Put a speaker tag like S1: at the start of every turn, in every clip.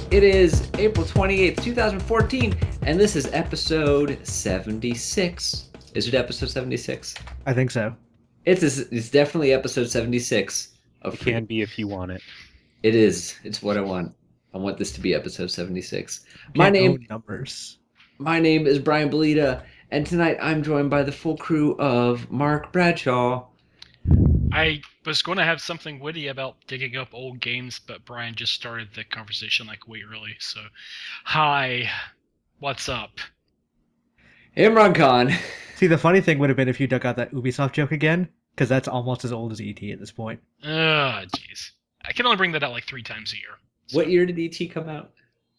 S1: It is April 28th, 2014, and this is episode 76. Is it episode 76?
S2: I think so.
S1: It's definitely episode 76 of
S3: It
S1: Freedom.
S3: can be if you want it.
S1: It is. It's what I want. I want this to be episode 76.
S2: You can't own numbers.
S1: My name is Brian Belita, and tonight I'm joined by the full crew of Mark Bradshaw.
S4: I was going to have something witty about digging up old games, but Brian just started the conversation like way early. So, hi, what's up?
S1: Imran Khan.
S2: See, the funny thing would have been if you dug out that Ubisoft joke again, because that's almost as old as E.T. at this point.
S4: Jeez. I can only bring that out like 3 times a year. So,
S1: What year did E.T. come out?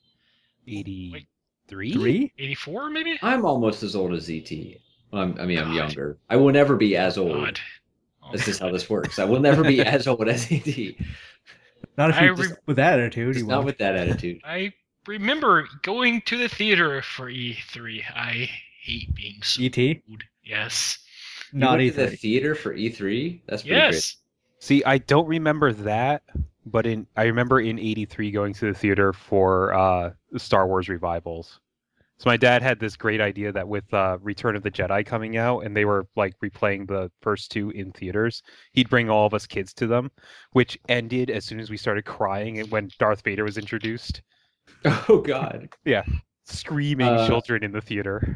S3: 83?
S2: 3?
S4: 84 maybe?
S1: I'm almost as old as E.T. I'm
S4: God.
S1: younger. I will never be as old.
S4: God. Oh,
S1: This is how this works. I will never be as old as E.T.
S2: Not if
S4: I
S2: you just with that attitude.
S1: Just
S2: You
S1: not
S2: won't.
S1: with that attitude.
S4: I remember going to the theater for E3. I hate being so
S2: E.T.?
S4: old. Yes.
S1: You
S2: Not
S1: went to the
S2: E3.
S1: theater for E3? That's pretty
S4: Yes.
S3: See, I don't remember that, but I remember in 83 going to the theater for Star Wars revivals. So my dad had this great idea that with Return of the Jedi coming out, and they were like replaying the first 2 in theaters, he'd bring all of us kids to them, which ended as soon as we started crying when Darth Vader was introduced.
S1: great. Oh, God.
S3: Screaming children in the theater.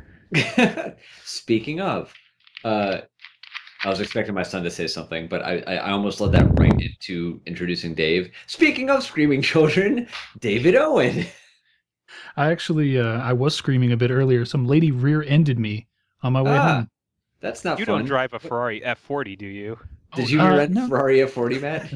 S1: Speaking of, I was expecting my son to say something, but I almost led that right into introducing Dave. Speaking of screaming children, David Owen.
S5: I actually, I was screaming a bit earlier. Some lady rear-ended me on my way home.
S1: That's not
S3: You
S1: fun.
S3: don't drive a Ferrari F40, do you?
S1: Did you
S5: Oh,
S1: rent
S5: no.
S1: Ferrari F40, Matt?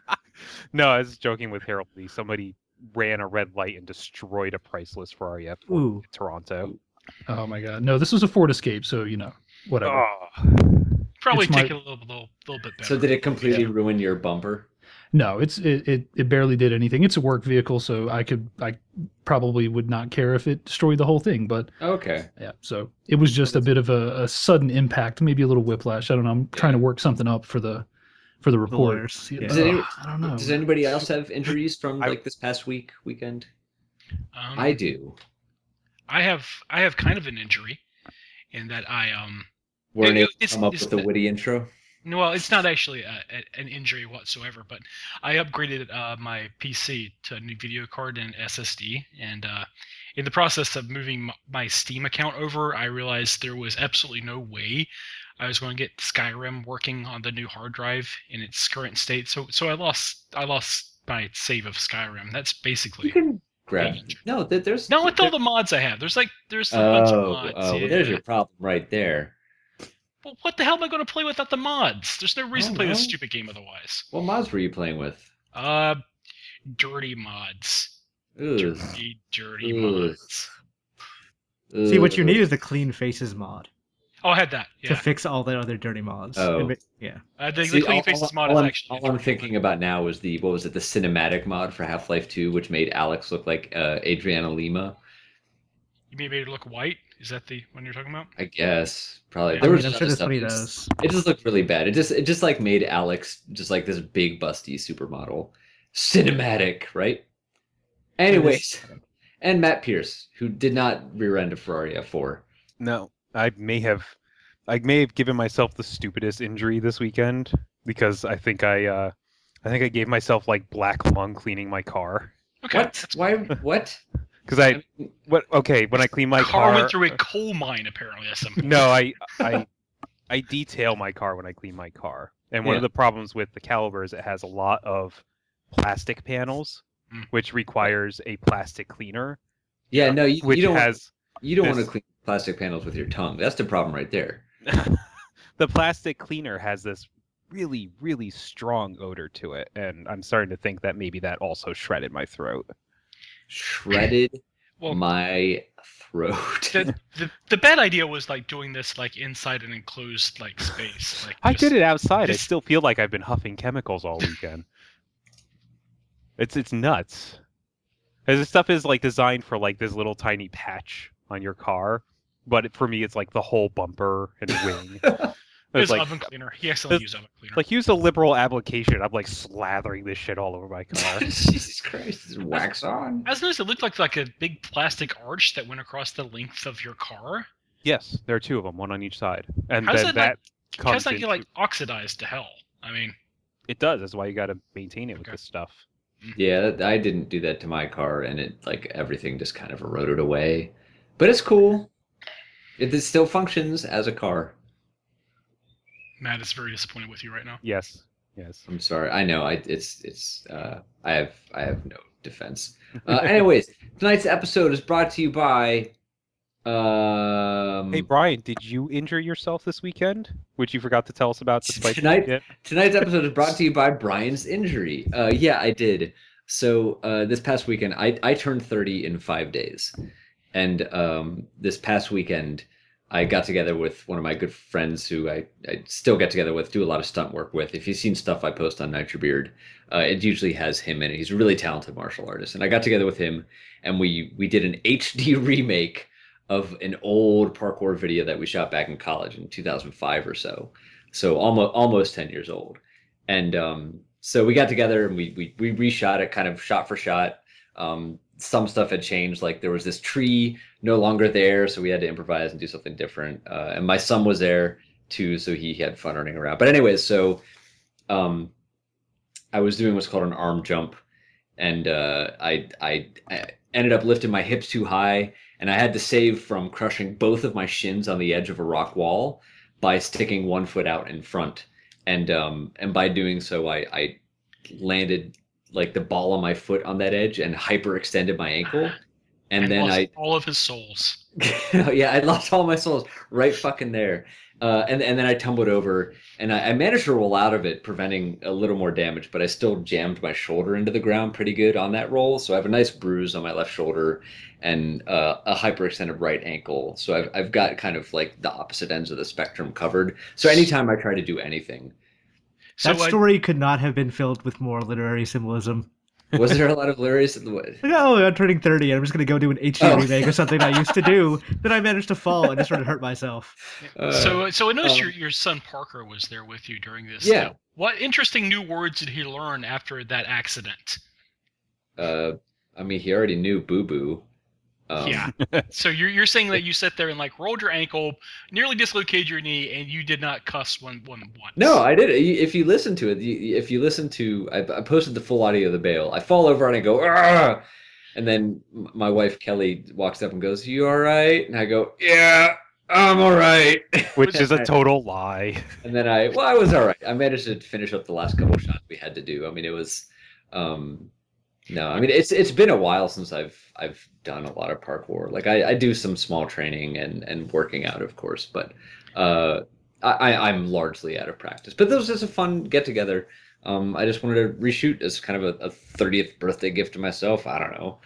S3: No, I was joking with Harold Lee. Somebody ran a red light and destroyed a priceless Ferrari F40
S2: Ooh.
S3: in Toronto.
S5: Oh my god. No, this was a Ford Escape, so, whatever.
S3: Oh,
S4: Probably
S5: It's my-
S4: take it a little bit better.
S1: So did it completely ruin your bumper?
S5: No, it barely did anything. It's a work vehicle, so I probably would not care if it destroyed the whole thing, but
S1: Okay.
S5: yeah, so it was just a bit of a sudden impact, maybe a little whiplash. I don't know. I'm trying to work something up for the report.
S2: lawyers, yeah.
S1: Does any-
S5: I don't know.
S1: Does anybody else have injuries from like this past weekend? I do.
S4: I have kind of an injury in that I
S1: Weren't able to
S4: it's-
S1: come up
S4: it's
S1: with a
S4: the-
S1: witty intro.
S4: well, it's not actually an injury whatsoever, but I upgraded my PC to a new video card and SSD, and in the process of moving my Steam account over, I realized there was absolutely no way I was going to get Skyrim working on the new hard drive in its current state. So I lost my save of Skyrim. That's
S1: You
S4: basically
S1: can grab. No, there's
S4: no with all the mods I have. There's a bunch of mods.
S1: well, there's your problem right there.
S4: Well, what the hell am I going to play without the mods? There's no reason to play this
S1: well.
S4: stupid game otherwise.
S1: What mods were you playing with?
S4: Dirty mods.
S1: Ugh.
S4: Dirty
S1: Ugh.
S4: mods.
S2: See, what you
S1: Ugh.
S2: need is the Clean Faces mod
S4: Oh, I had that.
S2: to
S4: Yeah.
S2: fix all the other dirty mods.
S1: Oh.
S2: Yeah.
S4: The
S1: See,
S4: Clean Faces mod
S1: all
S4: is
S1: I'm,
S4: actually.
S1: all I'm thinking about now is the cinematic mod for Half-Life 2, which made Alex look like Adriana Lima.
S4: You made it look white? Is that the one you're talking about?
S1: I guess probably.
S4: I
S1: There
S2: I
S1: was
S2: mean, I'm
S1: other
S2: sure that's
S1: stuff
S2: what he
S1: that's-
S2: does.
S1: It just looked really bad. It just like made Alex just like this big busty supermodel. Cinematic, right? Anyways, and Matt Pierce, who did not rear end a Ferrari F4.
S3: no. I may have given myself the stupidest injury this weekend because I think I gave myself like black lung cleaning my car.
S4: Okay.
S1: What? Why? What?
S3: Because when I clean my
S4: car
S3: car,
S4: went through a coal mine apparently. That's some.
S3: no, I detail my car when I clean my car. And one
S1: Yeah.
S3: of the problems with the Caliber is it has a lot of plastic panels,
S4: Mm.
S3: which requires a plastic cleaner,
S1: Yeah, no,
S3: which
S1: you don't.
S3: has
S1: You don't want to
S3: this-
S1: clean plastic panels with your tongue. That's the problem right there.
S3: the plastic cleaner has this really, really strong odor to it, and I'm starting to think that maybe that also shredded my throat.
S1: Shredded
S4: Well,
S1: my throat.
S4: the bad idea was like doing this like inside an enclosed like space. Like
S3: I did it outside. I
S4: just-
S3: still feel like I've been huffing chemicals all weekend. It's nuts. And this stuff is like designed for like this little tiny patch on your car, but for me it's like the whole bumper and wing.
S4: His
S3: like,
S4: oven cleaner. He accidentally used oven cleaner.
S3: like use a liberal application. I'm like slathering this shit all over my car.
S1: Jesus Christ, this is wax on.
S4: I was noticed it looked like a big plastic arch that went across the length of your car.
S3: Yes, there are two of them, one on each side, and
S4: How's
S3: then
S4: that
S3: comes
S4: How's that get
S3: into-
S4: like oxidized to hell? I mean,
S3: It does. That's why you got to maintain it with
S4: Okay.
S3: this stuff.
S1: Yeah, I didn't do that to my car, and it like everything just kind of eroded away. But it's cool. It still functions as a car.
S4: Matt is very disappointed with you right now.
S3: Yes, yes.
S1: I'm sorry. I know. I have no defense. Anyways, tonight's episode is brought to you by.
S3: Hey Brian, did you injure yourself this weekend? Which you forgot to tell us about despite
S1: Tonight-
S3: it.
S1: Tonight's episode is brought to you by Brian's injury. Yeah, I did. So this past weekend, I turned 30 in 5 days, and this past weekend, I got together with one of my good friends who I still get together with, do a lot of stunt work with. If you've seen stuff I post on Nitro Beard, it usually has him in it. He's a really talented martial artist, and I got together with him, and we did an HD remake of an old parkour video that we shot back in college in 2005 or so. So almost 10 years old. And so we got together and we reshot it kind of shot for shot. Some stuff had changed, like there was this tree no longer there, so we had to improvise and do something different. And my son was there too, so he had fun running around. But anyways, so I was doing what's called an arm jump, and I ended up lifting my hips too high, and I had to save from crushing both of my shins on the edge of a rock wall by sticking one foot out in front. And by doing so, I landed like the ball of my foot on that edge and hyperextended my ankle. And then
S4: lost all of his souls.
S1: yeah, I lost all my souls right fucking there. And then I tumbled over, and I managed to roll out of it, preventing a little more damage, but I still jammed my shoulder into the ground pretty good on that roll. So I have a nice bruise on my left shoulder and a hyperextended right ankle. So I've got kind of like the opposite ends of the spectrum covered. So anytime I try to do anything.
S4: So
S2: That story could not have been filled with more literary symbolism.
S1: Was there a lot of lyrics in the way?
S2: Like, oh, I'm turning 30 and I'm just going to go do an HD remake of something I used to do. Then I managed to fall and just sort of hurt myself.
S4: So I noticed your son Parker was there with you during this.
S1: Yeah.
S4: What interesting new words did he learn after that accident?
S1: I mean, he already knew boo boo.
S4: Yeah. So you're saying that you sat there and like rolled your ankle, nearly dislocated your knee, and you did not cuss one once.
S1: No, I did. If you listen to it, if you listen to, I posted the full audio of the bail. I fall over and I go, "Argh!" And then my wife Kelly walks up and goes, "You all right?" And I go, "Yeah, I'm all right."
S3: Which is a total lie.
S1: And then I was all right. I managed to finish up the last couple shots we had to do. I mean, it was, no, I mean it's been a while since I've done a lot of parkour. Like I do some small training and working out, of course, but I'm largely out of practice. But this was just a fun get together. I just wanted to reshoot as kind of a 30th birthday gift to myself. I don't know.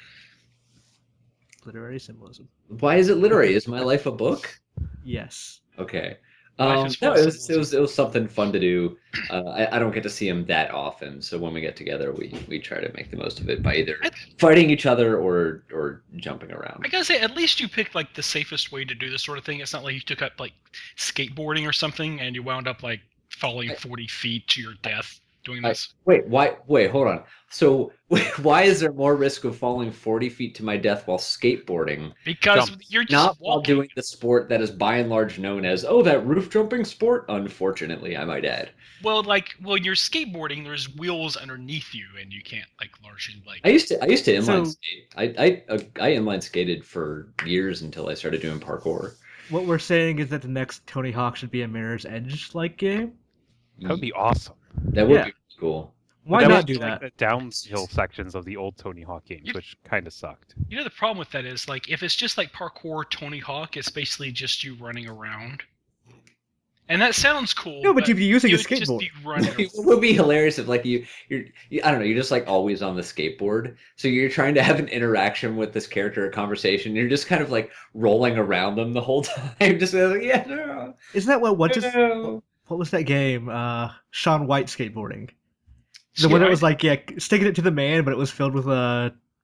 S2: Literary symbolism.
S1: Why is it literary? Is my life a book?
S2: Yes.
S1: Okay.
S4: Life is full
S1: No,
S4: of
S1: it was something fun to do. I don't get to see him that often, so when we get together, we try to make the most of it by either fighting each other or jumping around.
S4: I gotta say, at least you picked like the safest way to do this sort of thing. It's not like you took up like skateboarding or something and you wound up like falling 40 feet to your death doing this.
S1: Wait, hold on. So why is there more risk of falling 40 feet to my death while skateboarding?
S4: Because you're just
S1: Not while
S4: walking.
S1: doing the sport that is by and large known as, that roof jumping sport? Unfortunately, I might add.
S4: Well, you're skateboarding, there's wheels underneath you, and you can't like largely like.
S1: I used to inline
S2: So-
S1: skate. I inline skated for years until I started doing parkour.
S2: What we're saying is that the next Tony Hawk should be a Mirror's Edge-like game.
S3: That would be awesome.
S1: That would
S2: Yeah.
S1: be cool.
S2: Why
S3: That
S2: not
S3: was
S2: do
S3: like
S2: that?
S3: the downhill sections of the old Tony Hawk games, which kind of sucked.
S4: You know the problem with that is like if it's just like parkour Tony Hawk, it's basically just you running around. And that sounds cool.
S2: No, but you'd be using a
S4: you'd just
S2: skateboard.
S4: be running
S1: It would be hilarious if like you're I don't know, you're just like always on the skateboard. So you're trying to have an interaction with this character, a conversation. You're just kind of like rolling around them the whole time. Just like, yeah, no.
S2: Isn't that what
S1: no.
S2: what was that game? Sean White skateboarding. The
S4: Yeah,
S2: one that was like, sticking it to the man, but it was filled with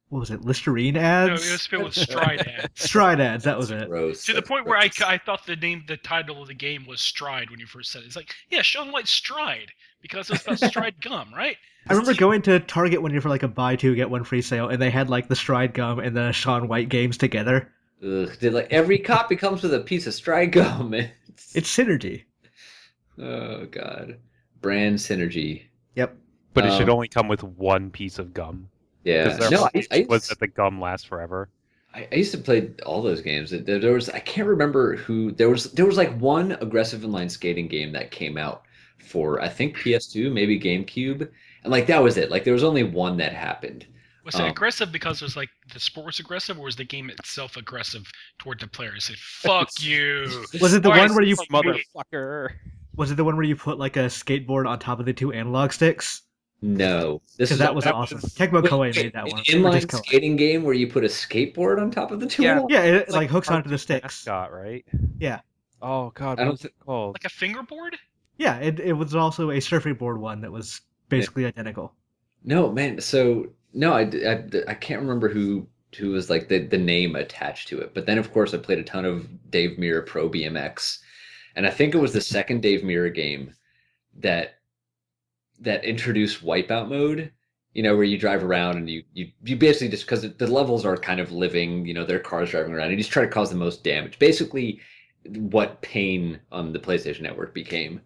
S2: what was it, Listerine
S4: No,
S2: ads?
S4: it was filled with Stride ads.
S2: Stride ads, that was it.
S1: Gross.
S4: To the
S1: That's
S4: point where
S1: gross.
S4: I thought the title of the game was Stride when you first said it. It's like, yeah, Sean White Stride, because it's about Stride gum, right?
S2: I remember going to Target one year for like a buy two get one free sale, and they had like the Stride gum and the Sean White games together.
S1: Ugh, did like every copy comes with a piece of Stride gum.
S2: It's synergy.
S1: Oh god, brand synergy.
S2: Yep.
S3: But it should
S1: Um,
S3: only come with one piece of gum.
S1: Yeah,
S3: Because
S1: no,
S3: was that the gum lasts forever.
S1: I used to play all those games. There was I can't remember who there was like one aggressive inline skating game that came out for I think PS2, maybe GameCube, and like that was it. Like there was only one that happened.
S4: Was it aggressive because it was like the sport was aggressive, or was the game itself aggressive toward the players? Say, fuck you.
S2: Was it the
S4: Why
S2: one
S4: is
S2: where you
S4: this
S3: Motherfucker.
S2: was it the one where you put like a skateboard on top of the two analog sticks?
S1: No, this
S2: Because
S1: is
S2: that was awesome. Tecmo
S1: Wait,
S2: Koei
S1: wait,
S2: made that
S1: an
S2: one. Or
S1: inline
S2: just Koei.
S1: skating game where you put a skateboard on top of the two.
S3: Yeah.
S1: analog-
S2: Yeah, it
S3: It's
S2: like hooks onto the sticks.
S3: Mascot, right?
S2: Yeah.
S3: Oh god,
S1: I
S3: what
S1: don't
S3: was it called?
S4: like a fingerboard?
S2: Yeah, it was also a surfing board one that was basically identical.
S1: No, man. So no, I can't remember who was like the name attached to it. But then of course I played a ton of Dave Mirra Pro BMX, and I think it was the second Dave Mirra game that introduced wipeout mode. You know, where you drive around and you basically just because the levels are kind of living. You know, there are cars driving around and you just try to cause the most damage. Basically, what Pain on the PlayStation Network became,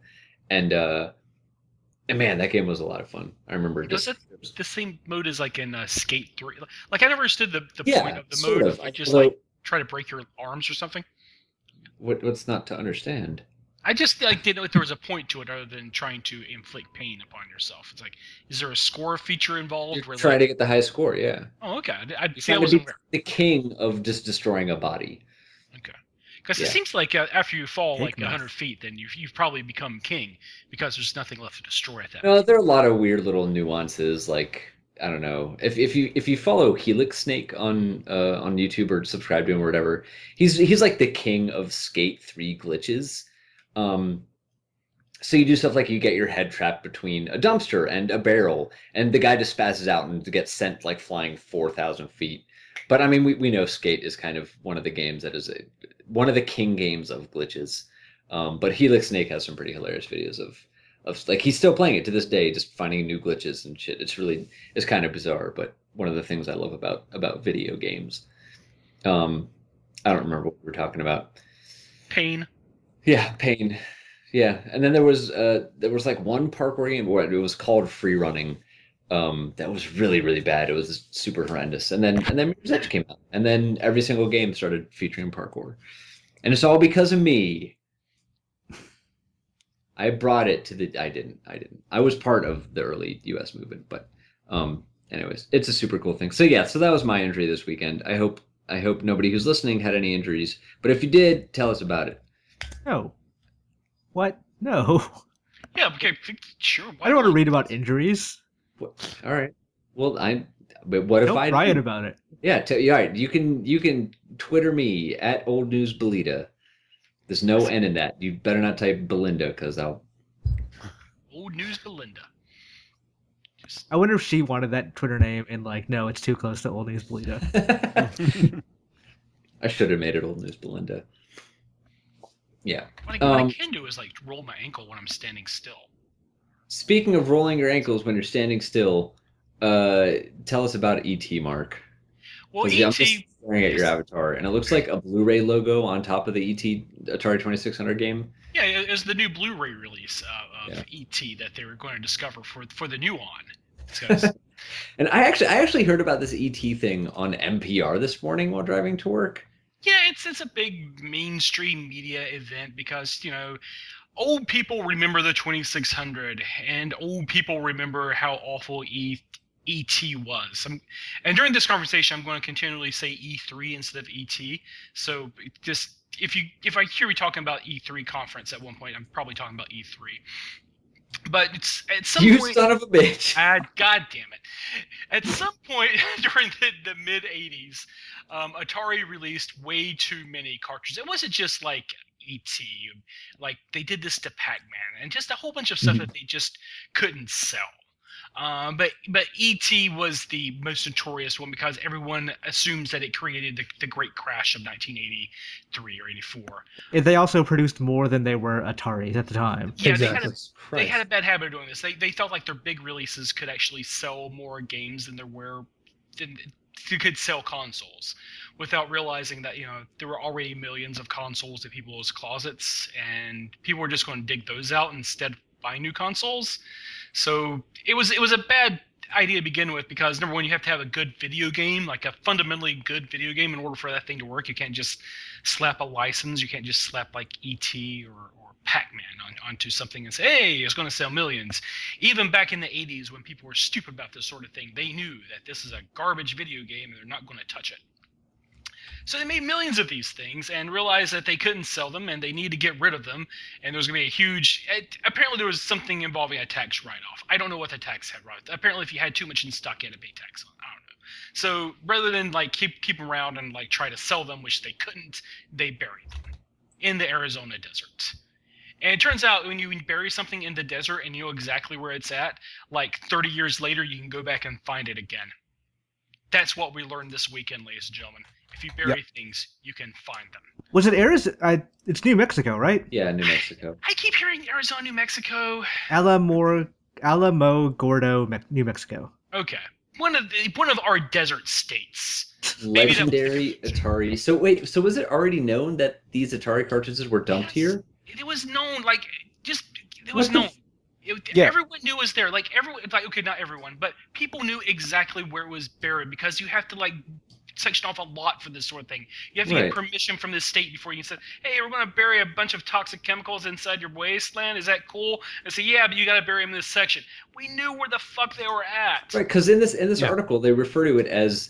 S1: and man, that game was a lot of fun. I remember
S4: Was
S1: just
S4: it the same mode as like in Skate 3? Like I never understood the
S1: Yeah,
S4: point of the
S1: sort
S4: mode.
S1: of.
S4: If I just
S1: Although-
S4: like try to break your arms or something.
S1: what's not to understand?
S4: I just like didn't know if there was a point to it other than trying to inflict pain upon yourself. It's like, is there a score feature involved?
S1: You're
S4: Where
S1: trying
S4: like,
S1: to get the high score, yeah.
S4: oh, okay. I
S1: You're
S4: see. I
S1: trying to
S4: wasn't
S1: be
S4: aware.
S1: the king of just destroying a body.
S4: Okay. Because
S1: Yeah.
S4: it seems like after you fall
S2: Take
S4: like
S2: enough.
S4: 100 feet, then you've probably become king because there's nothing left to destroy at that
S1: No,
S4: point.
S1: there are a lot of weird little nuances. Like I don't know if you follow Helix Snake on YouTube or subscribe to him or whatever, he's like the king of Skate 3 glitches. So you do stuff like you get your head trapped between a dumpster and a barrel, and the guy just spazzes out and gets sent like flying 4,000 feet. But I mean, we know Skate is kind of one of the games that is one of the king games of glitches. But Helix Snake has some pretty hilarious videos of like he's still playing it to this day, just finding new glitches and shit. It's kind of bizarre, but one of the things I love about video games. I don't remember what we were talking about.
S4: Pain.
S1: Yeah, Pain. Yeah, and then there was like one parkour game where it was called Free Running. That was really really bad. It was super horrendous. And then Mirror's Edge came out, and then every single game started featuring parkour, and it's all because of me. I brought it to the. I didn't. I was part of the early U.S. movement, but anyways, it's a super cool thing. So yeah, so that was my injury this weekend. I hope nobody who's listening had any injuries, but if you did, tell us about it.
S2: No. What? No.
S4: Yeah. Okay. Sure.
S2: I don't want to read about injuries.
S1: All right. Well, but what if
S2: Don't
S1: I
S2: riot
S1: do?
S2: about it.
S1: Yeah, all right. You can Twitter me at Old News Belita. There's no N in that. You better not type Belinda because I'll.
S4: Old News Belinda. Just,
S2: I wonder if she wanted that Twitter name and like, no, it's too close to Old News Belita.
S1: I should have made it Old News Belinda. Yeah.
S4: what I can do is like roll my ankle when I'm standing still.
S1: Speaking of rolling your ankles when you're standing still, tell us about ET, Mark.
S4: Well,
S1: 'Cause,
S4: ET.
S1: I'm just staring at your avatar, and it looks like a Blu-ray logo on top of the ET Atari 2600 game.
S4: Yeah, it was the new Blu-ray release of
S1: Yeah.
S4: ET that they were going to discover for the new on. Because
S1: And I actually heard about this ET thing on NPR this morning while driving to work.
S4: yeah, it's a big mainstream media event because old people remember the 2600 and old people remember how awful ET was. And during this conversation, I'm going to continually say E3 instead of ET. So just if I hear you talking about E3 conference at one point, I'm probably talking about E3. But it's at some
S1: You
S4: point,
S1: son of a bitch!
S4: God damn it! At some point during the mid '80s, Atari released way too many cartridges. It wasn't just like ET, like they did this to Pac-Man and just a whole bunch of stuff that they just couldn't sell. But E.T. was the most notorious one because everyone assumes that it created the Great Crash of 1983 or 84.
S2: They also produced more than they were Ataris at the time.
S4: Yeah,
S5: Exactly.
S4: they had a bad habit of doing this. They felt like their big releases could actually sell more games than they could sell consoles, without realizing that there were already millions of consoles in people's closets, and people were just going to dig those out instead of buying new consoles. So it was a bad idea to begin with, because number one, you have to have a good video game, like a fundamentally good video game, in order for that thing to work. You can't just slap a license. You can't just slap like E.T. or Pac-Man onto something and say, hey, it's going to sell millions. Even back in the 80s, when people were stupid about this sort of thing, they knew that this is a garbage video game and they're not going to touch it. So they made millions of these things and realized that they couldn't sell them and they need to get rid of them. And there was going to be a huge... Apparently there was something involving a tax write-off. I don't know what the tax had right. Apparently if you had too much in stock, you had to pay tax on it. I don't know. So rather than like keep them around and like try to sell them, which they couldn't, they buried them in the Arizona desert. And it turns out when you bury something in the desert and you know exactly where it's at, like 30 years later, you can go back and find it again. That's what we learned this weekend, ladies and gentlemen. If you bury things, you can find them.
S2: Was it Arizona? It's New Mexico, right?
S1: Yeah, New Mexico.
S4: I keep hearing Arizona, New Mexico.
S2: Alamogordo, New Mexico.
S4: Okay, one of our desert states.
S1: Legendary Atari. So wait, so was it already known that these Atari cartridges were dumped here?
S4: It was known, it was known. Everyone knew it was there. Okay, not everyone, but people knew exactly where it was buried, because you have to section off a lot for this sort of thing. You have to get permission from the state before you can say, hey, we're going to bury a bunch of toxic chemicals inside your wasteland. Is that cool? And say, yeah, but you got to bury them in this section. We knew where the fuck they were at.
S1: Right, because in this article, they refer to it as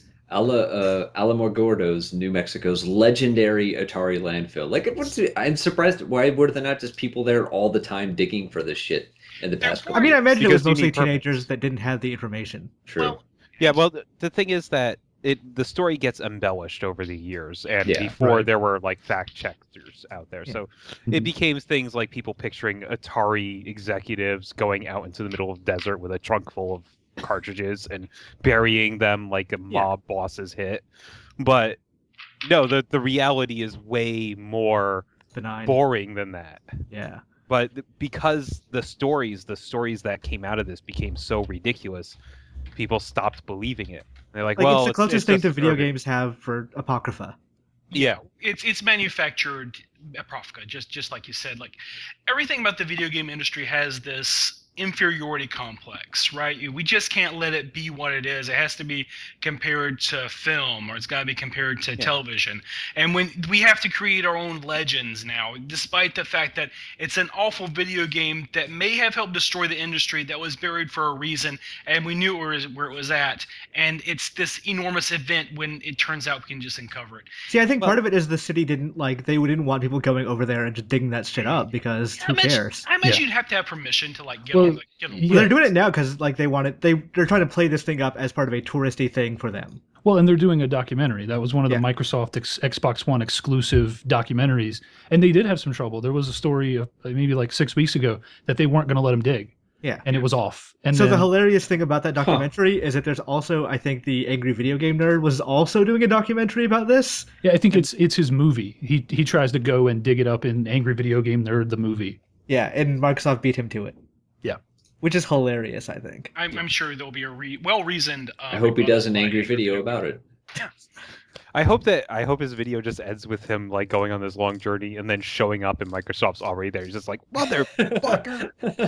S1: Alamogordo's, New Mexico's legendary Atari landfill. I'm surprised. Why were there not just people there all the time digging for this shit in the past?
S2: I mean, I imagine it was mostly teenagers that didn't have the information.
S1: True.
S3: Well, the thing is that the story gets embellished over the years, and before there were fact checkers out there, so it became things like people picturing Atari executives going out into the middle of the desert with a trunk full of cartridges and burying them like a mob boss's hit. But no, the reality is way more
S2: benign,
S3: boring than that.
S2: Yeah.
S3: But because the stories that came out of this became so ridiculous, people stopped believing it. They're like, well,
S2: it's the closest thing to video games have for Apocrypha.
S4: Yeah, it's manufactured Apocrypha, just like you said. Like everything about the video game industry has this inferiority complex, right? We just can't let it be what it is. It has to be compared to film, or it's got to be compared to television. And when we have to create our own legends now, despite the fact that it's an awful video game that may have helped destroy the industry, that was buried for a reason, and we knew where it was at. And it's this enormous event when it turns out we can just uncover it.
S2: See, I think part of it is the city didn't didn't want people going over there and just digging that shit up, because who cares?
S4: I imagine you'd have to have permission to get
S2: Well, they're doing it now because they want it. They're trying to play this thing up as part of a touristy thing for them.
S5: Well, and they're doing a documentary. That was one of the Microsoft Xbox One exclusive documentaries, and they did have some trouble. There was a story of maybe 6 weeks ago that they weren't going to let them dig.
S2: Yeah,
S5: and it was off. And
S2: so the hilarious thing about that documentary is that there's also, I think, the Angry Video Game Nerd was also doing a documentary about this.
S5: Yeah, I think it's his movie. He tries to go and dig it up in Angry Video Game Nerd, the movie.
S2: Yeah, and Microsoft beat him to it.
S5: Yeah.
S2: Which is hilarious, I think.
S4: I'm sure there'll be a well-reasoned...
S1: I hope he does an angry video about it.
S4: Yeah.
S3: I hope his video just ends with him going on this long journey and then showing up and Microsoft's already there. He's just like, motherfucker!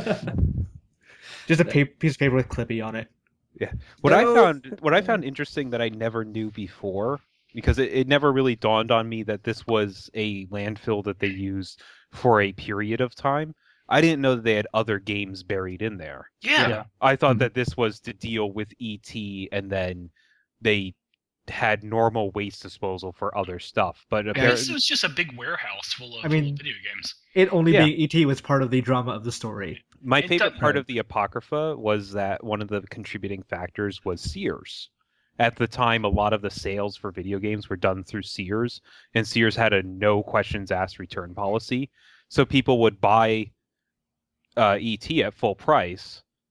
S2: Just a piece of paper with Clippy on it.
S3: Yeah. What I found interesting that I never knew before, because it never really dawned on me that this was a landfill that they used for a period of time. I didn't know that they had other games buried in there.
S4: Yeah.
S3: I thought that this was to deal with E.T. and then they had normal waste disposal for other stuff. But apparently
S4: this was just a big warehouse full of video games.
S2: It only being E.T. was part of the drama of the story.
S3: My favorite part of the Apocrypha was that one of the contributing factors was Sears. At the time, a lot of the sales for video games were done through Sears, and Sears had a no questions asked return policy. So people would buy E.T. at full price,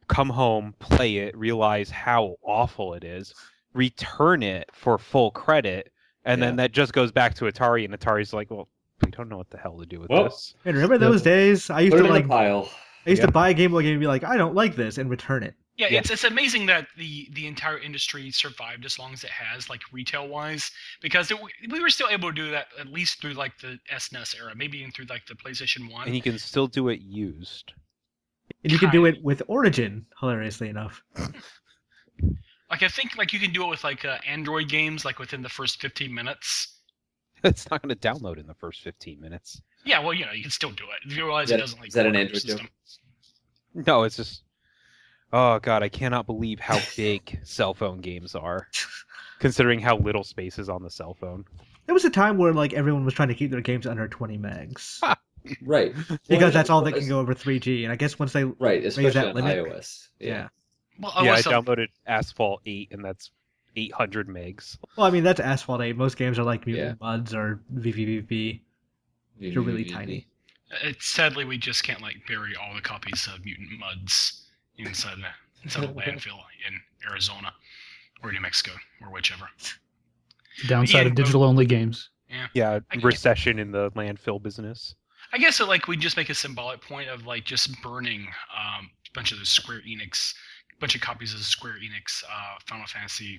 S3: come home, play it, realize how awful it is, return it for full credit, and then that just goes back to Atari, and Atari's like, well, we don't know what the hell to do with this.
S2: And remember those days? I used
S1: Put
S2: to
S1: it in
S2: like
S1: a pile.
S2: I used to buy a Game Boy game and be like, I don't like this, and return it.
S4: Yeah, it's amazing that the entire industry survived as long as it has, like retail wise, because we were still able to do that at least through like the SNES era, maybe even through like the PlayStation 1.
S3: And you can still do it used.
S2: And you can do it with Origin, hilariously enough.
S4: Like I think like you can do it with like Android games, like within the first 15 minutes.
S3: It's not going to download in the first 15 minutes.
S4: Yeah, well, you know, you can still do it. If you realize
S1: Is that-
S4: it doesn't like
S1: is that an
S4: work on
S1: Android
S4: your system.
S3: No, it's just... Oh, God, I cannot believe how big cell phone games are, considering how little space is on the cell phone.
S2: There was a time where like everyone was trying to keep their games under 20 megs.
S1: Right.
S2: Because that's all that can go over 3G. And I guess once they
S1: Right, especially
S2: that
S1: on
S2: limit.
S1: iOS.
S2: Yeah.
S4: Well,
S3: I
S4: also,
S3: downloaded Asphalt 8, and that's 800 megs.
S2: Well, I mean, that's Asphalt 8. Most games are like Mutant Muds or VVVP. They're really tiny.
S4: sadly, we just can't like bury all the copies of Mutant Muds inside a landfill in Arizona or New Mexico or whichever.
S5: The downside of digital-only games.
S3: Yeah,
S4: I-
S3: recession in the landfill business.
S4: I guess that like we just make a symbolic point of like just burning a bunch of those bunch of copies of the Square Enix Final Fantasy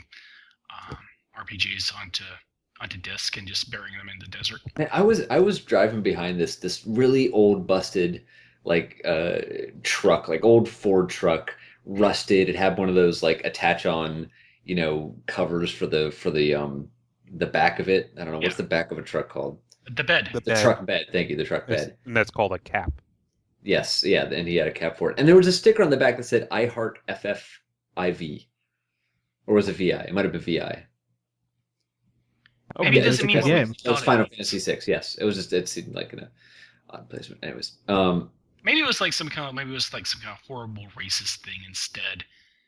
S4: RPGs onto disk and just burying them in the desert.
S1: Man, I was driving behind this really old busted truck, like old Ford truck, rusted. It had one of those like attach on, covers for the back of it. I don't know what's the back of a truck called.
S4: The bed.
S1: The truck bed. Thank you, the truck bed.
S3: And that's called a cap.
S1: Yes, yeah, and he had a cap for it. And there was a sticker on the back that said I heart FFIV. Or was it VI? It might have been VI.
S4: Maybe it
S2: yeah,
S4: doesn't mean
S2: it's a
S4: what
S2: good
S4: we
S1: It was
S4: thought
S1: Final
S4: it
S1: Fantasy VI, yes. It seemed like an odd placement. Anyways.
S4: Maybe it was like some kind of horrible racist thing instead.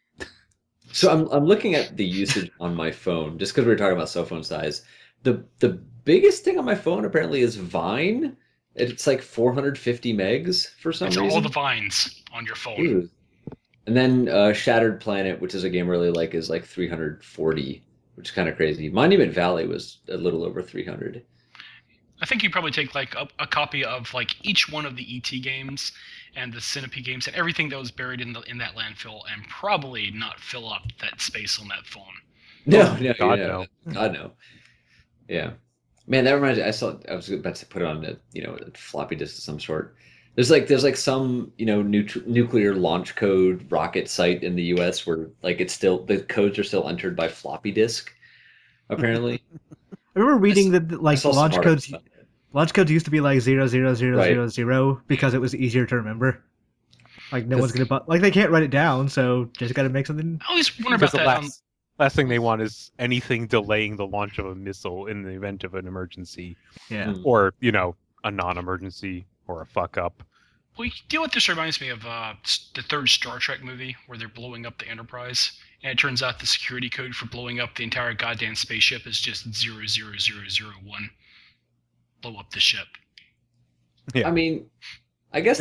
S1: So I'm looking at the usage on my phone, just because we were talking about cell phone size. The biggest thing on my phone apparently is Vine. It's like 450 megs for some
S4: It's
S1: reason.
S4: all the vines on your phone.
S1: Ooh. And then Shattered Planet, which is a game I really like, is like 340, which is kind of crazy. Monument Valley was a little over 300.
S4: I think you probably take like a copy of like each one of the ET games and the Centipede games and everything that was buried in that landfill, and probably not fill up that space on that phone.
S1: No,
S3: God,
S1: no. God, no. Yeah. Man, that reminds me. I was about to put it on a floppy disk of some sort. There's like some nuclear launch code rocket site in the U.S. where like the codes are still entered by floppy disk. Apparently,
S2: I remember reading that like
S1: saw some
S2: launch
S1: articles
S2: codes.
S1: about that.
S2: Launch codes used to be like 00000 because it was easier to remember. Like no one's gonna like they can't write it down, so just gotta make something.
S4: I always wonder about
S3: Because the
S4: that.
S3: last thing they want is anything delaying the launch of a missile in the event of an emergency,
S2: Yeah.
S3: or a non-emergency or a fuck up.
S4: Well, you know what this reminds me of? The third Star Trek movie where they're blowing up the Enterprise, and it turns out the security code for blowing up the entire goddamn spaceship is just 00001. Blow up the ship.
S3: Yeah.
S1: I mean, I guess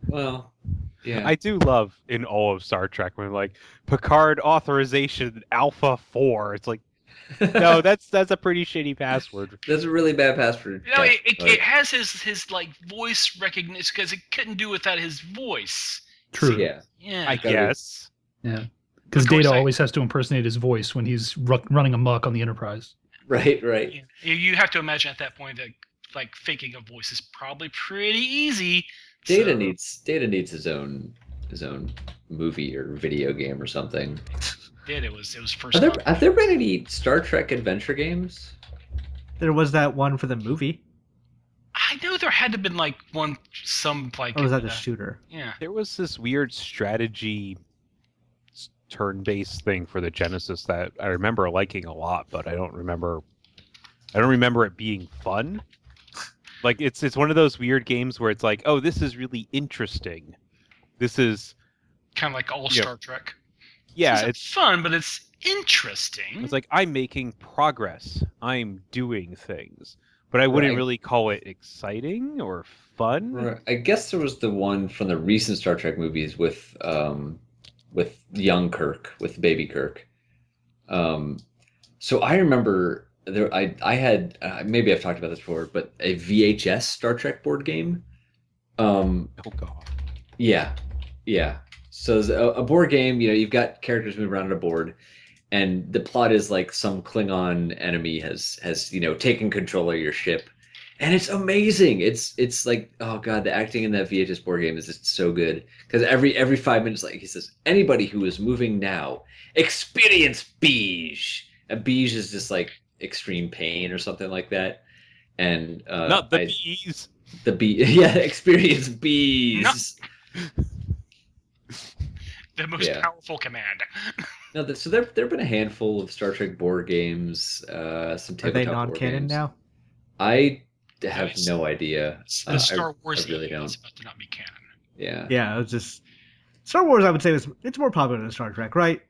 S1: yeah.
S3: I do love in all of Star Trek when like Picard authorization Alpha 4. It's like, no, that's a pretty shitty password.
S1: That's a really bad password.
S4: You know, it has his like voice recognition because it couldn't do without his voice.
S5: True.
S1: Yeah.
S4: Yeah.
S3: I guess.
S5: Yeah. Because
S4: Of course
S5: Data
S4: I-
S5: always has to impersonate his voice when he's running amok on the Enterprise.
S1: Right.
S4: You have to imagine at that point that like faking a voice is probably pretty easy.
S1: Data
S4: So-
S1: needs his own movie or video game or something.
S4: It was first.
S1: Have there been any Star Trek adventure games?
S2: There was that one for the movie.
S4: I know there had to have been like some like.
S2: Or was that the shooter?
S4: Yeah.
S3: There was this weird strategy turn-based thing for the Genesis that I remember liking a lot, but I don't remember it being fun. Like it's one of those weird games where it's like, oh, this is really interesting. This is
S4: Kind of like all Star Trek.
S3: yeah,
S4: It's fun, but it's interesting.
S3: it's like I'm making progress. I'm doing things. But I wouldn't
S1: Right.
S3: really call it exciting or fun.
S1: I guess there was the one from the recent Star Trek movies with with young Kirk, with baby Kirk. So I remember there. I had maybe I've talked about this before, but a VHS Star Trek board game.
S3: Oh god.
S1: Yeah, yeah. So it's a board game. You've got characters moving around on a board, and the plot is like some Klingon enemy has taken control of your ship, and it's amazing. It's like, oh god, the acting in that VHS board game is just so good because every 5 minutes, like he says, anybody who is moving now experience beige, and beige is just like extreme pain or something like that, and
S3: Not the bees.
S1: the bee, yeah, experience bees.
S4: No. The most powerful command.
S1: No, so there have been a handful of Star Trek board games, some tabletop
S2: Are they
S1: board
S2: non-canon
S1: games.
S2: now?
S1: I have no idea.
S4: The Star Wars
S1: I really
S4: EU
S1: don't.
S4: is about to not be canon.
S1: Yeah.
S2: Yeah, it was just Star Wars. I would say it's more popular than Star Trek, right?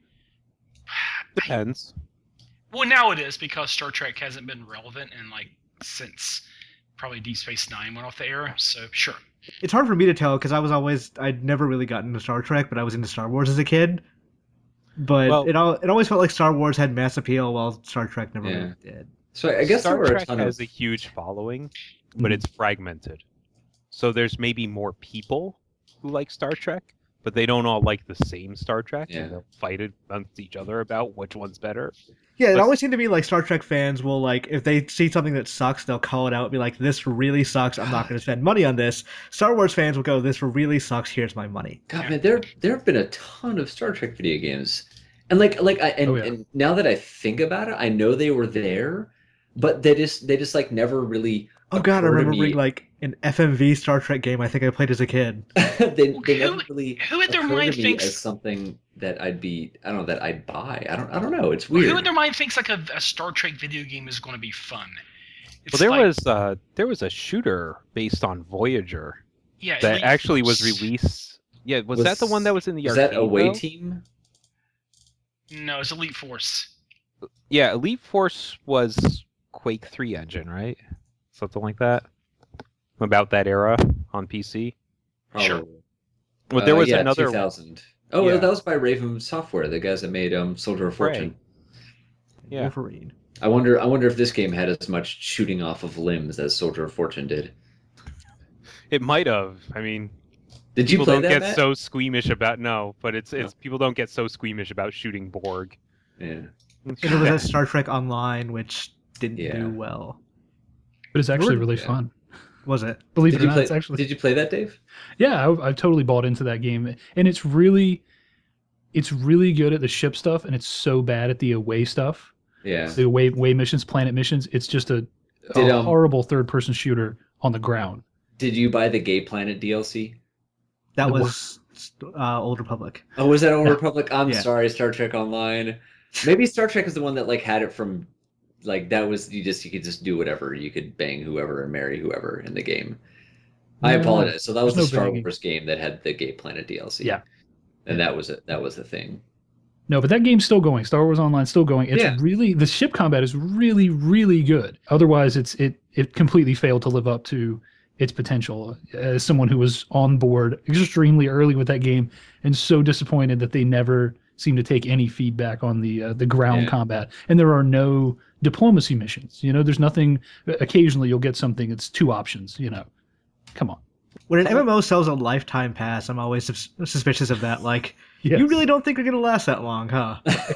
S3: Depends.
S4: Well, now it is because Star Trek hasn't been relevant in since probably Deep Space Nine went off the air. So sure.
S2: It's hard for me to tell because I'd never really gotten into Star Trek, but I was into Star Wars as a kid. But it always felt like Star Wars had mass appeal, while Star Trek never really did.
S1: So I guess
S3: Star
S1: there were
S3: Trek
S1: a ton
S3: has
S1: of...
S3: a huge following, but it's fragmented. So there's maybe more people who like Star Trek, but they don't all like the same Star Trek, and they'll fight against each other about which one's better.
S2: Yeah, it always seemed to be like Star Trek fans will, like, if they see something that sucks, they'll call it out and be like, this really sucks, I'm not going to spend money on this. Star Wars fans will go, this really sucks, here's my money.
S1: God, man, there have been a ton of Star Trek video games. And and now that I think about it, I know they were there, but they just like never really...
S2: Oh god, I remember reading like an FMV Star Trek game I think I played as a kid.
S1: they never really
S4: who in their mind thinks
S1: as something that I'd buy. I don't know. It's weird.
S4: Who in their mind thinks like a Star Trek video game is going to be fun?
S3: Well, there was a shooter based on Voyager.
S4: Yeah,
S3: that
S4: Elite
S3: actually
S4: Force.
S3: was released. Yeah, was that the one that was in the
S1: was
S3: arcade?
S1: that Away
S3: though?
S1: Team?
S4: No, it's Elite Force.
S3: Yeah, Elite Force was Quake 3 engine, right? Something like that. About that era on PC.
S4: Sure.
S3: Well, there was another
S1: 2000. Oh,
S3: Yeah.
S1: that was by Raven Software, the guys that made Soldier of Fortune.
S3: Yeah.
S2: Wolverine.
S1: I wonder if this game had as much shooting off of limbs as Soldier of Fortune did.
S3: It might have. I mean,
S1: Did you
S3: people
S1: play
S3: don't
S1: that?
S3: get
S1: Matt?
S3: so squeamish about it's
S1: No.
S3: people don't get so squeamish about shooting Borg.
S1: Yeah.
S2: And there was that Star Trek Online, which didn't
S1: Yeah.
S2: do well.
S5: But it's actually really
S1: Yeah.
S5: fun.
S2: Was it?
S5: Believe
S1: Did
S5: it or
S1: you
S5: not,
S1: play?
S5: it's actually
S1: Did you play that, Dave?
S5: yeah. I totally bought into that game, and it's really good at the ship stuff, and it's so bad at the away stuff.
S1: Yeah.
S5: The away missions, planet missions. It's just a horrible third-person shooter on the ground.
S1: Did you buy the Gay Planet DLC?
S2: That
S5: The
S2: was Old Republic.
S1: Oh, was that Old Republic? I'm
S2: Yeah.
S1: sorry, Star Trek Online. Maybe Star Trek is the one that like had it from like that was you could just do whatever. You could bang whoever and marry whoever in the game. I
S5: No,
S1: apologize. So that was the
S5: there's no
S1: Star
S5: banging.
S1: Wars game that had the Gay Planet DLC.
S5: Yeah.
S1: And that was a thing.
S5: No, but that game's still going. Star Wars Online's still going. It's
S1: Yeah.
S5: really the ship combat is really, really good. Otherwise, it completely failed to live up to its potential. As someone who was on board extremely early with that game, and so disappointed that they never seem to take any feedback on the ground combat, and there are no diplomacy missions. There's nothing. Occasionally, you'll get something. It's two options. Come on.
S2: When an MMO sells a lifetime pass, I'm always suspicious of that. Like,
S5: Yes.
S2: you really don't think you're going to last that long, huh?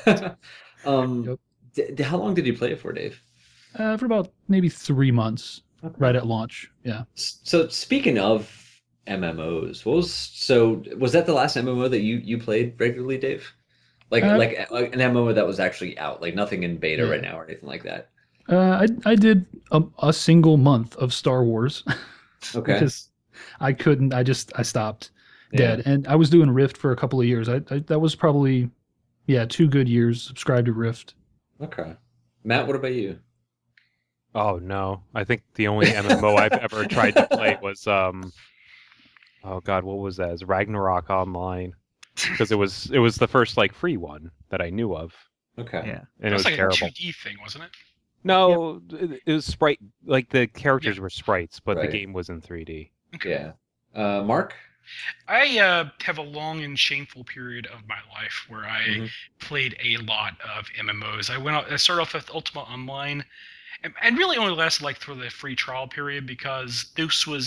S1: How long did you play it for, Dave?
S5: For about maybe 3 months, right at launch. Yeah.
S1: So speaking of MMOs, was that the last MMO that you played regularly, Dave? Like an MMO that was actually out, like nothing in beta right now or anything like that.
S5: I did a single month of Star Wars.
S1: Okay.
S5: Because I couldn't. I stopped dead, and I was doing Rift for a couple of years. That was probably 2 good years. Subscribed to Rift.
S1: Okay. Matt, what about you?
S3: Oh no, I think the only MMO I've ever tried to play was oh god, what was that? It was Ragnarok Online, because it was the first like free one that I knew of.
S1: Okay.
S2: Yeah.
S3: And it was
S4: like
S3: terrible.
S4: a 2D thing, wasn't it?
S3: No, it was sprite. Like the characters were sprites, but
S1: Right.
S3: the game was in 3D.
S1: Yeah. Mark?
S4: I have a long and shameful period of my life where I
S1: Mhm.
S4: played a lot of MMOs. I started off with Ultima Online, and really only lasted like through the free trial period because this was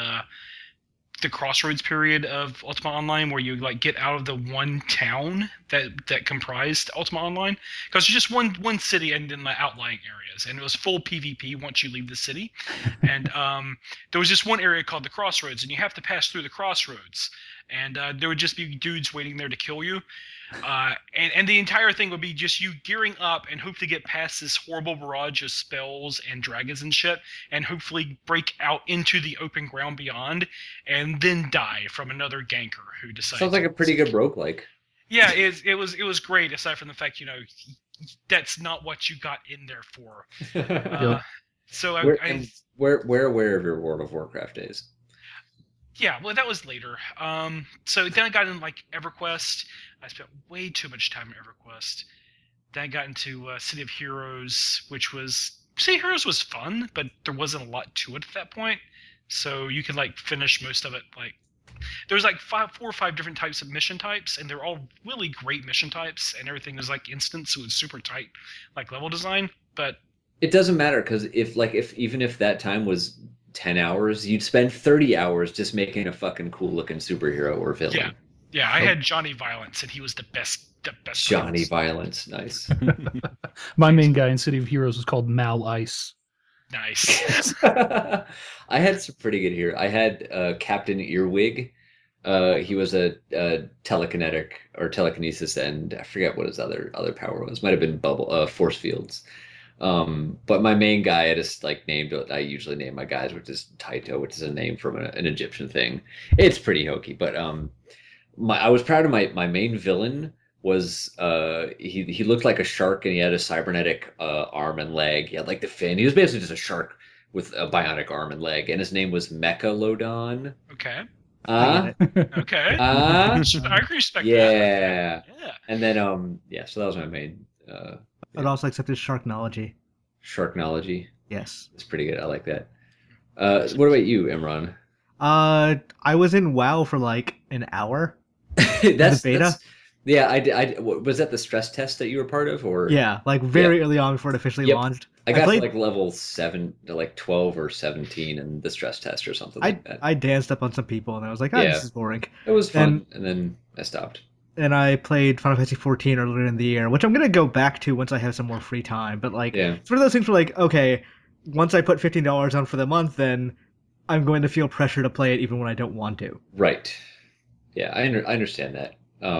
S4: the crossroads period of Ultima Online where you like get out of the one town that comprised Ultima Online because it's just one city and then the outlying areas, and it was full PvP once you leave the city. And there was just one area called the crossroads, and you have to pass through the crossroads, and there would just be dudes waiting there to kill you. And the entire thing would be just you gearing up and hope to get past this horrible barrage of spells and dragons and shit, and hopefully break out into the open ground beyond, and then die from another ganker who decides.
S1: Sounds like a pretty good roguelike.
S4: Yeah, it was great. Aside from the fact, that's not what you got in there for. So
S1: We're aware of your World of Warcraft days.
S4: Yeah, well, that was later. So then I got in like EverQuest. I spent way too much time in EverQuest. Then I got into City of Heroes, City of Heroes was fun, but there wasn't a lot to it at that point. So you could like finish most of it. Like there was like 4 or 5 different types of mission types, and they're all really great mission types, and everything was like instant, so it was super tight, like level design. But
S1: it doesn't matter because even if that time was 10 hours, you'd spend 30 hours just making a fucking cool looking superhero or villain.
S4: Yeah, I had Johnny Violence, and he was the best.
S1: Johnny Violence, nice.
S5: My main guy in City of Heroes was called Mal Ice.
S4: Nice.
S1: I had some pretty good here. I had Captain Earwig. He was a telekinetic or telekinesis, and I forget what his other power was. Might have been force fields. But my main guy, I usually name my guys, which is Taito, which is a name from an Egyptian thing. It's pretty hokey, but I was proud of my main villain was he looked like a shark and he had a cybernetic arm and leg. He had like the fin. He was basically just a shark with a bionic arm and leg, and his name was Mechalodon.
S4: Okay.
S1: Okay.
S4: I respect that.
S1: Yeah.
S4: Yeah.
S1: And then so that was my main.
S2: I'd also accepted Sharknology.
S1: Sharknology.
S2: Yes.
S1: It's pretty good. I like that. What about you, Imran?
S2: I was in WoW for like an hour.
S1: That's
S2: the beta.
S1: Yeah, was that the stress test that you were part of, or
S2: yeah, like very early on before it officially launched.
S1: I got to like level 7 to like 12 or 17 in the stress test or something like that.
S2: I danced up on some people and I was like, this is boring.
S1: It was fun, and then I stopped.
S2: And I played Final Fantasy 14 earlier in the year, which I'm gonna go back to once I have some more free time. But like, it's one of those things where like, okay, once I put $15 on for the month, then I'm going to feel pressure to play it even when I don't want to.
S1: Right. Yeah, I understand that.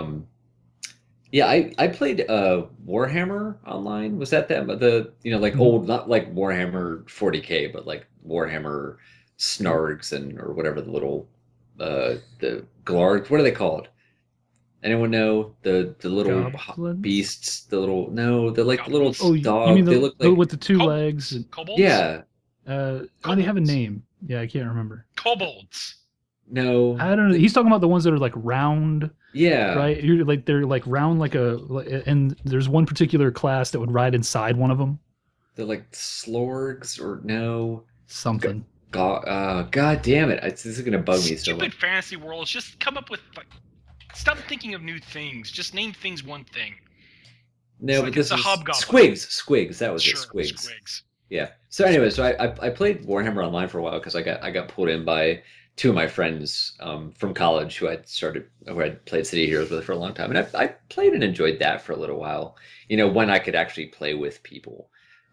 S1: Yeah, I played Warhammer Online. Was that the old, not like Warhammer 40K, but like Warhammer Snargs or whatever the little the Glargs. What are they called? Anyone know the little beasts? They're like little dogs.
S5: You mean
S1: they look like
S5: with the 2 legs?
S4: Kobolds?
S1: Yeah.
S5: They have a name. Yeah, I can't remember.
S4: Kobolds.
S1: No,
S5: I don't know. He's talking about the ones that are like round.
S1: Yeah.
S5: Right. They're like round and there's one particular class that would ride inside one of them.
S1: They're like slorgs or no
S5: something.
S1: God damn it! This is gonna bug me so much.
S4: Stupid fantasy worlds. Just come up with stop thinking of new things. Just name things one thing.
S1: No, but this is
S4: Hobgoblin.
S1: Squigs. That was it. Squigs. Yeah. So anyway, I played Warhammer Online for a while because I got pulled in by 2 of my friends from college who I'd played City of Heroes with for a long time, and I played and enjoyed that for a little while. When I could actually play with people.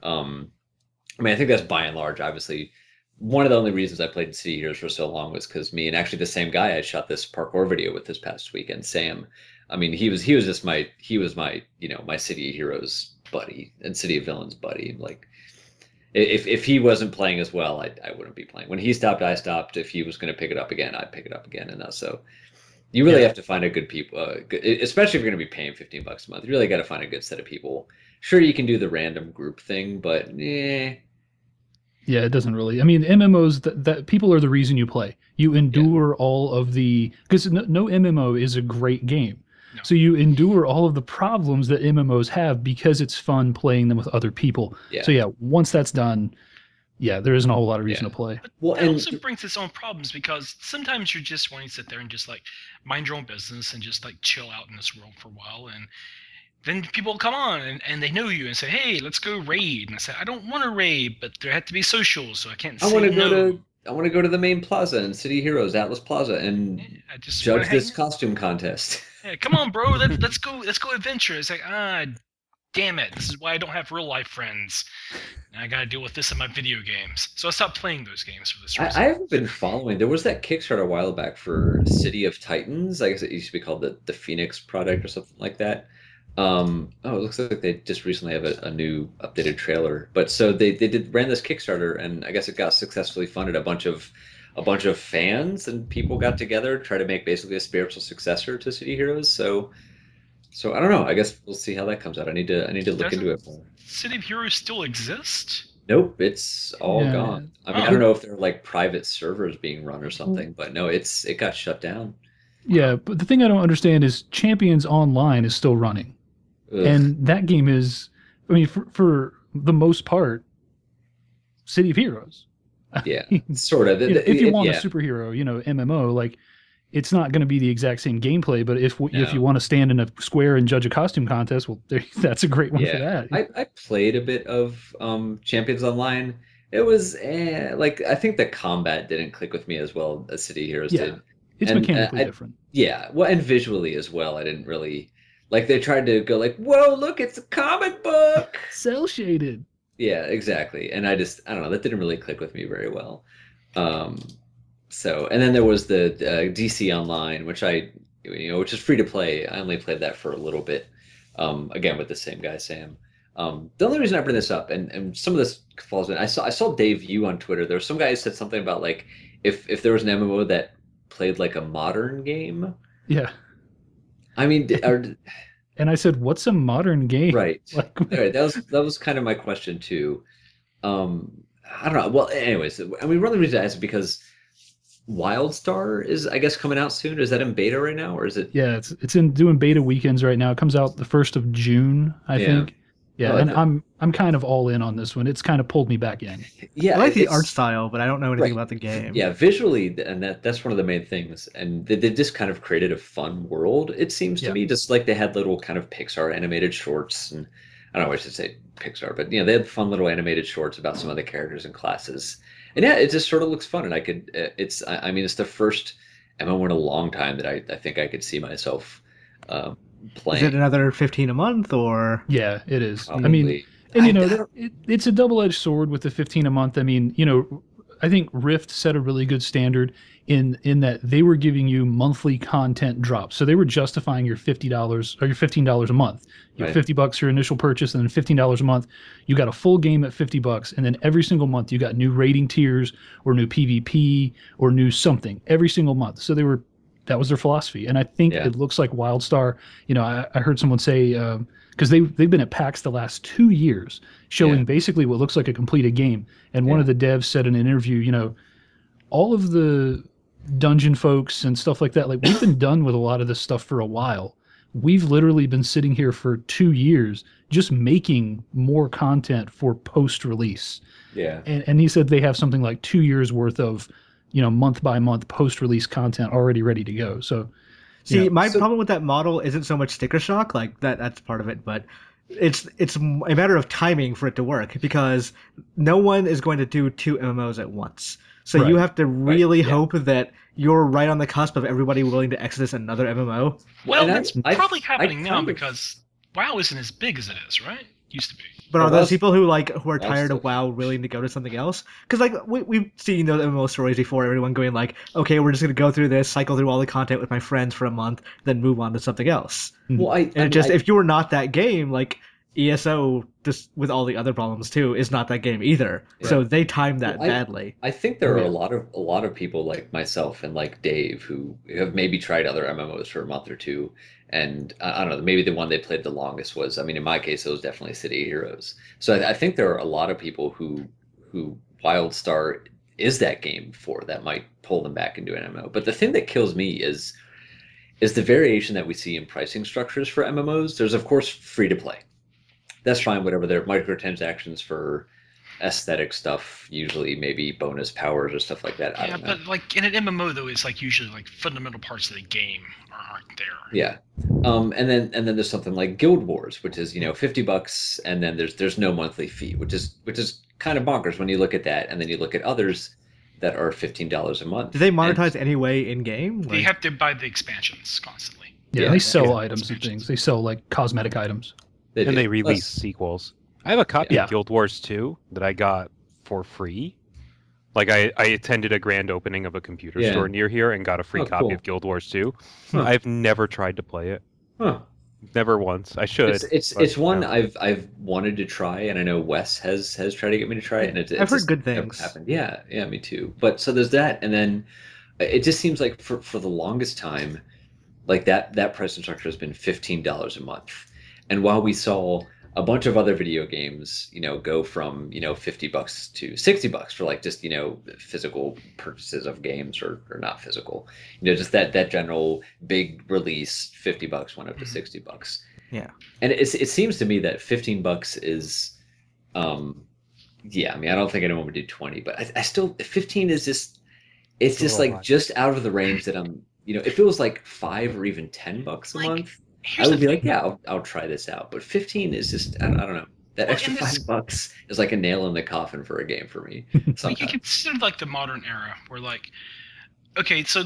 S1: I think that's by and large, obviously, one of the only reasons I played City of Heroes for so long was because me and actually the same guy I shot this parkour video with this past weekend, Sam. I mean, he was my my City of Heroes buddy and City of Villains buddy. Like, if he wasn't playing as well, I wouldn't be playing. When he stopped, I stopped. If he was going to pick it up again, I'd pick it up again. And so you really have to find a good people, especially if you're going to be paying $15 a month. You really got to find a good set of people. Sure, you can do the random group thing, but
S5: Yeah, it doesn't really. I mean, MMOs, that people are the reason you play. You endure all of because no MMO is a great game. No. So you endure all of the problems that MMOs have because it's fun playing them with other people.
S1: Yeah.
S5: So once that's done, yeah, there isn't a whole lot of reason to play.
S4: But well, that also brings its own problems because sometimes you're just wanting to sit there and just like mind your own business and just like chill out in this world for a while, and then people come on and they know you and say, "Hey, let's go raid." And I say, "I don't want to raid, but there have to be socials, so I can't say no."
S1: I want to go to the main plaza in City Heroes, Atlas Plaza, and judge this costume contest.
S4: Yeah, come on, bro. Let's go adventure. It's like, damn it. This is why I don't have real life friends. And I got to deal with this in my video games. So I stopped playing those games for this reason.
S1: I haven't been following. There was that Kickstarter a while back for City of Titans. I guess it used to be called the Phoenix Project or something like that. It looks like they just recently have a new updated trailer. But so they ran this Kickstarter, and I guess it got successfully funded. A bunch of fans and people got together to try to make basically a spiritual successor to City Heroes. So I don't know. I guess we'll see how that comes out. I need to look into it more.
S4: City of Heroes still exist?
S1: Nope, it's all gone. I mean, I don't know if they're like private servers being run or something, but no, it got shut down.
S5: Yeah, but the thing I don't understand is Champions Online is still running. Ugh. And that game is, I mean, for the most part, City of Heroes.
S1: Yeah, sort of.
S5: If you want a superhero, MMO, like, it's not going to be the exact same gameplay, but if you want to stand in a square and judge a costume contest, well, that's a great one for that.
S1: I played a bit of Champions Online. It was I think the combat didn't click with me as well as City Heroes did.
S5: It's mechanically different.
S1: Yeah, well, and visually as well. I didn't really like. They tried to go like, "Whoa, look, it's a comic book,
S5: cell shaded."
S1: Yeah, exactly. And I don't know. That didn't really click with me very well. So, and then there was the DC Online, which which is free to play. I only played that for a little bit. Again with the same guy, Sam. The only reason I bring this up, and some of this falls in, I saw Dave Yu on Twitter. There was some guy who said something about like if there was an MMO that played like a modern game.
S5: Yeah.
S1: I mean,
S5: and I said, "What's a modern game?"
S1: Right. Right. That was kind of my question too. I don't know. Well, anyways, I mean, one of the reasons I asked is because WildStar is, I guess, coming out soon. Is that in beta right now, or is it?
S5: Yeah, it's in doing beta weekends right now. It comes out the 1st of June, I think. Yeah, and I'm kind of all in on this one. It's kind of pulled me back in.
S2: Yeah, I like the art style, but I don't know anything about the game.
S1: Yeah, visually, and that's one of the main things. And they just kind of created a fun world. It seems to me, just like they had little kind of Pixar animated shorts, and I don't know, I should say Pixar, but they had fun little animated shorts about some of the characters and classes. And yeah, it just sort of looks fun, and it's the first MMO in a long time that I think I could see myself playing.
S2: Is it another 15 a month, or?
S5: Yeah, it is.
S1: Probably.
S5: I mean, and it's a double-edged sword with the 15 a month. I mean, I think Rift set a really good standard in that they were giving you monthly content drops. So they were justifying your $50 or your $15 a month. You have $50 your initial purchase, and then $15 a month. You got a full game at $50, and then every single month you got new rating tiers or new PvP or new something every single month. So that was their philosophy. And I think it looks like WildStar, I heard someone say, because they've been at PAX the last 2 years showing basically what looks like a completed game. And one of the devs said in an interview, all of the dungeon folks and stuff like that, like, we've been done with a lot of this stuff for a while. We've literally been sitting here for 2 years just making more content for post-release.
S1: Yeah.
S5: And he said they have something like 2 years worth of, month by month post-release content already ready to go. So,
S2: see, my problem with that model isn't so much sticker shock, like that's part of it, but it's a matter of timing for it to work, because no one is going to do 2 MMOs at once. So you have to really hope that you're right on the cusp of everybody willing to exodus another MMO.
S4: Well, that's probably happening now because WoW isn't as big as it is, right? Used to be.
S2: But are those people who are tired of WoW willing to go to something else? Because we've seen those MMO stories before. Everyone going like, okay, we're just going to go through this, cycle through all the content with my friends for a month, then move on to something else.
S1: Well,
S2: if you're not that game, like ESO, just with all the other problems too, is not that game either. Right. So they timed that badly.
S1: I think there are a lot of people like myself and like Dave who have maybe tried other MMOs for a month or two. And I don't know, maybe the one they played the longest was, I mean, in my case, it was definitely City Heroes. So I think there are a lot of people who WildStar is that game for, that might pull them back into an MMO. But the thing that kills me is the variation that we see in pricing structures for MMOs. There's, of course, free to play. That's fine, whatever. There are microtransactions for aesthetic stuff, usually maybe bonus powers or stuff like that. I don't know.
S4: But like in an MMO though, it's like usually like fundamental parts of the game aren't there.
S1: Yeah. And then there's something like Guild Wars, which is, $50, and then there's no monthly fee, which is kind of bonkers when you look at that, and then you look at others that are $15 a month.
S2: Do they monetize anyway in game?
S4: They have to buy the expansions constantly.
S5: Yeah, they sell items and things. They sell like cosmetic items.
S3: They release sequels. I have a copy of Guild Wars 2 that I got for free. Like I attended a grand opening of a computer store near here and got a free copy of Guild Wars 2. Huh. I've never tried to play it.
S1: Huh.
S3: Never once. I should.
S1: It's one I've wanted to try, and I know Wes has tried to get me to try it, and
S2: I've heard good things.
S1: Happened. Yeah, me too. But so there's that, and then it just seems like for the longest time, like that pricing structure has been $15 a month, and while we saw a bunch of other video games, go from $50 to $60 for like just physical purchases of games or not physical, just that general big release $50 went up to $60.
S2: Yeah,
S1: and it seems to me that $15 is, I don't think anyone would do 20, but I still 15 is just just like just out of the range that I'm. If it was like $5 or even $10 a month. I would be like, I'll try this out. But 15 is just, I don't know. That extra $5 is like a nail in the coffin for a game for me.
S4: You consider like the modern era where like, okay, so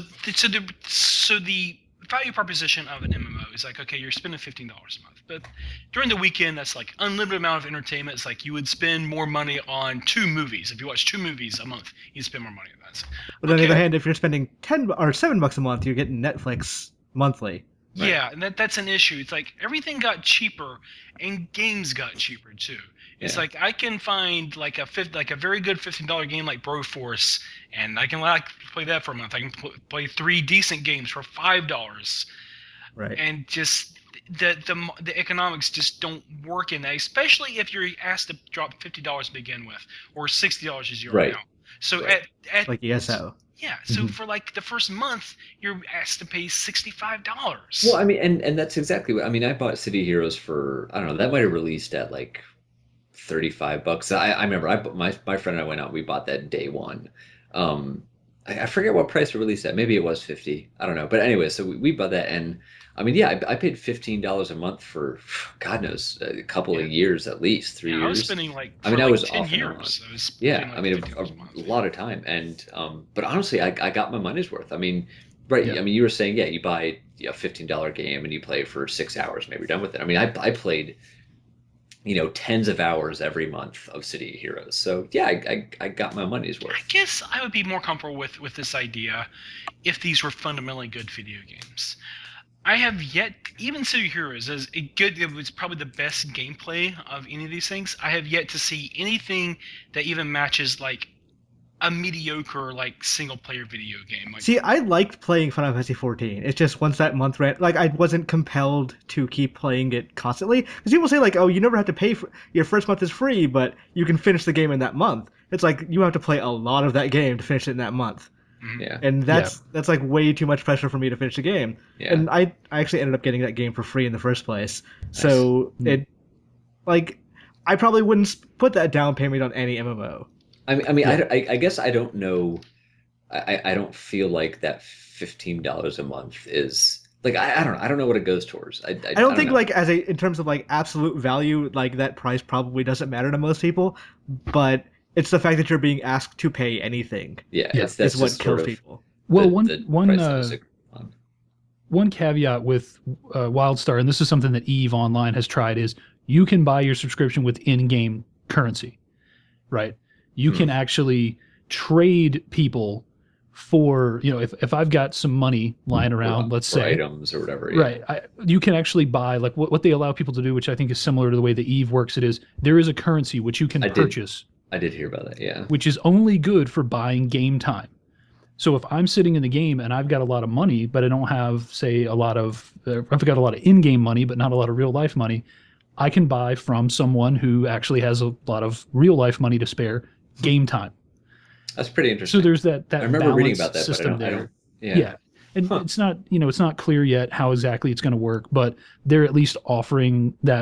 S4: the value proposition of an MMO is like, okay, you're spending $15 a month. But during the weekend, that's like unlimited amount of entertainment. It's like you would spend more money on 2 movies. If you watch 2 movies a month, you spend more money on that.
S2: But on the other hand, if you're spending $10 or $7 a month, you're getting Netflix monthly.
S4: Right. Yeah, and that's an issue. It's like everything got cheaper, and games got cheaper too. It's like I can find like a very good $15 game like Broforce, and I can play that for a month. I can play 3 decent games for $5.
S2: Right.
S4: And just the economics just don't work in that, especially if you're asked to drop $50 to begin with, or $60 as you are now. So at
S2: like ESO.
S4: Yeah, so for like the first month, you're asked to pay $65.
S1: Well, I mean, and that's exactly what I mean. I bought City Heroes for, I don't know, that might have released at like $35. I remember my friend and I went out, we bought that day one. I forget what price it released at. Maybe it was 50. I don't know. But anyway, so we bought that, and I mean, I paid $15 a month for God knows a couple of years at least, 3 years.
S4: I was spending like
S1: I was
S4: 10
S1: off
S4: years.
S1: A lot of time, and but honestly, I got my money's worth. I mean, right? Yeah. I mean, you were saying, you buy a $15 game and you play for 6 hours, maybe you're done with it. I mean, I played tens of hours every month of City Heroes. So yeah, I got my money's worth.
S4: I guess I would be more comfortable with this idea if these were fundamentally good video games. I have yet, even City Heroes, it was probably the best gameplay of any of these things. I have yet to see anything that even matches like a mediocre like single player video game.
S2: See, I liked playing Final Fantasy 14. It's just once that month ran, like I wasn't compelled to keep playing it constantly. Because people say like, oh, you never have to pay for your first month is free, but you can finish the game in that month. It's like you have to play a lot of that game to finish it in that month.
S1: Yeah.
S2: And that's like way too much pressure for me to finish the game.
S1: Yeah.
S2: And I actually ended up getting that game for free in the first place. Nice. So it, like, I probably wouldn't put that down payment on any MMO.
S1: I mean, I guess I don't know. I don't feel like that $15 a month is like I don't know what it goes towards. I
S2: don't think like in terms of like absolute value, like that price probably doesn't matter to most people, but it's the fact that you're being asked to pay anything.
S1: Yeah,
S2: that's what kills people.
S5: Well, one caveat with WildStar, and this is something that EVE Online has tried, is you can buy your subscription with in-game currency, right? You can actually trade people for, if I've got some money lying around, let's say
S1: items or whatever. Yeah.
S5: Right. You can actually buy, like what they allow people to do, which I think is similar to the way that EVE works. It is, there is a currency which you can purchase.
S1: I did hear about that. Yeah.
S5: Which is only good for buying game time. So if I'm sitting in the game and I've got a lot of money, but I don't have, say, I've got a lot of in-game money, but not a lot of real life money, I can buy from someone who actually has a lot of real life money to spare game time.
S1: That's pretty interesting.
S5: So there's that
S1: I remember reading about that
S5: system
S1: but I don't,
S5: yeah. And it's not, it's not clear yet how exactly it's going to work, but they're at least offering that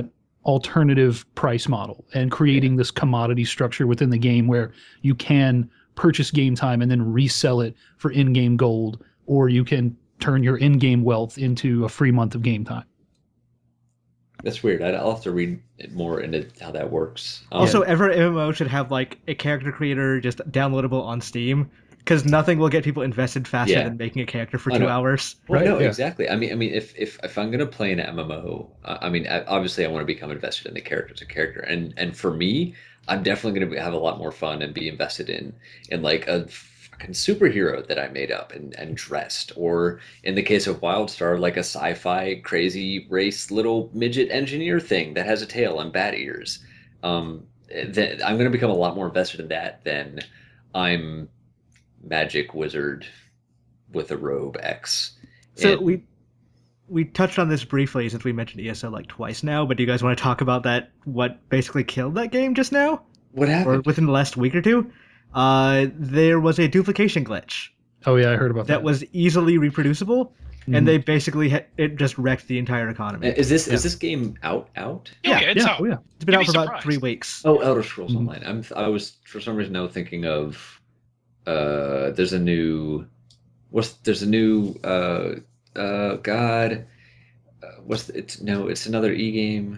S5: alternative price model and creating this commodity structure within the game where you can purchase game time and then resell it for in-game gold, or you can turn your in-game wealth into a free month of game time.
S1: That's weird. I'll have to read more into how that works.
S2: Also, every MMO should have like a character creator just downloadable on Steam, because nothing will get people invested faster than making a character for 2 hours.
S1: Well, right? No, exactly. I mean, if I'm gonna play an MMO, I mean, obviously, I want to become invested in the character as a character, and for me, I'm definitely gonna have a lot more fun and be invested in like a fucking superhero that I made up and dressed, or in the case of WildStar, like a sci-fi crazy race little midget engineer thing that has a tail and bat ears. Then I'm gonna become a lot more invested in that than I'm magic wizard with a robe X.
S2: So we touched on this briefly since we mentioned ESO like twice now, but do you guys want to talk about that? What basically killed that game just now?
S1: What happened?
S2: Or within the last week or two? There was a duplication glitch.
S5: Oh yeah, I heard about that.
S2: That was easily reproducible, and they basically it just wrecked the entire economy.
S1: Is this game out?
S4: Yeah, it's out.
S5: Oh, yeah.
S2: It's been out for about 3 weeks.
S1: Oh, Elder Scrolls Online. I was for some reason now thinking of there's a new it's another e-game.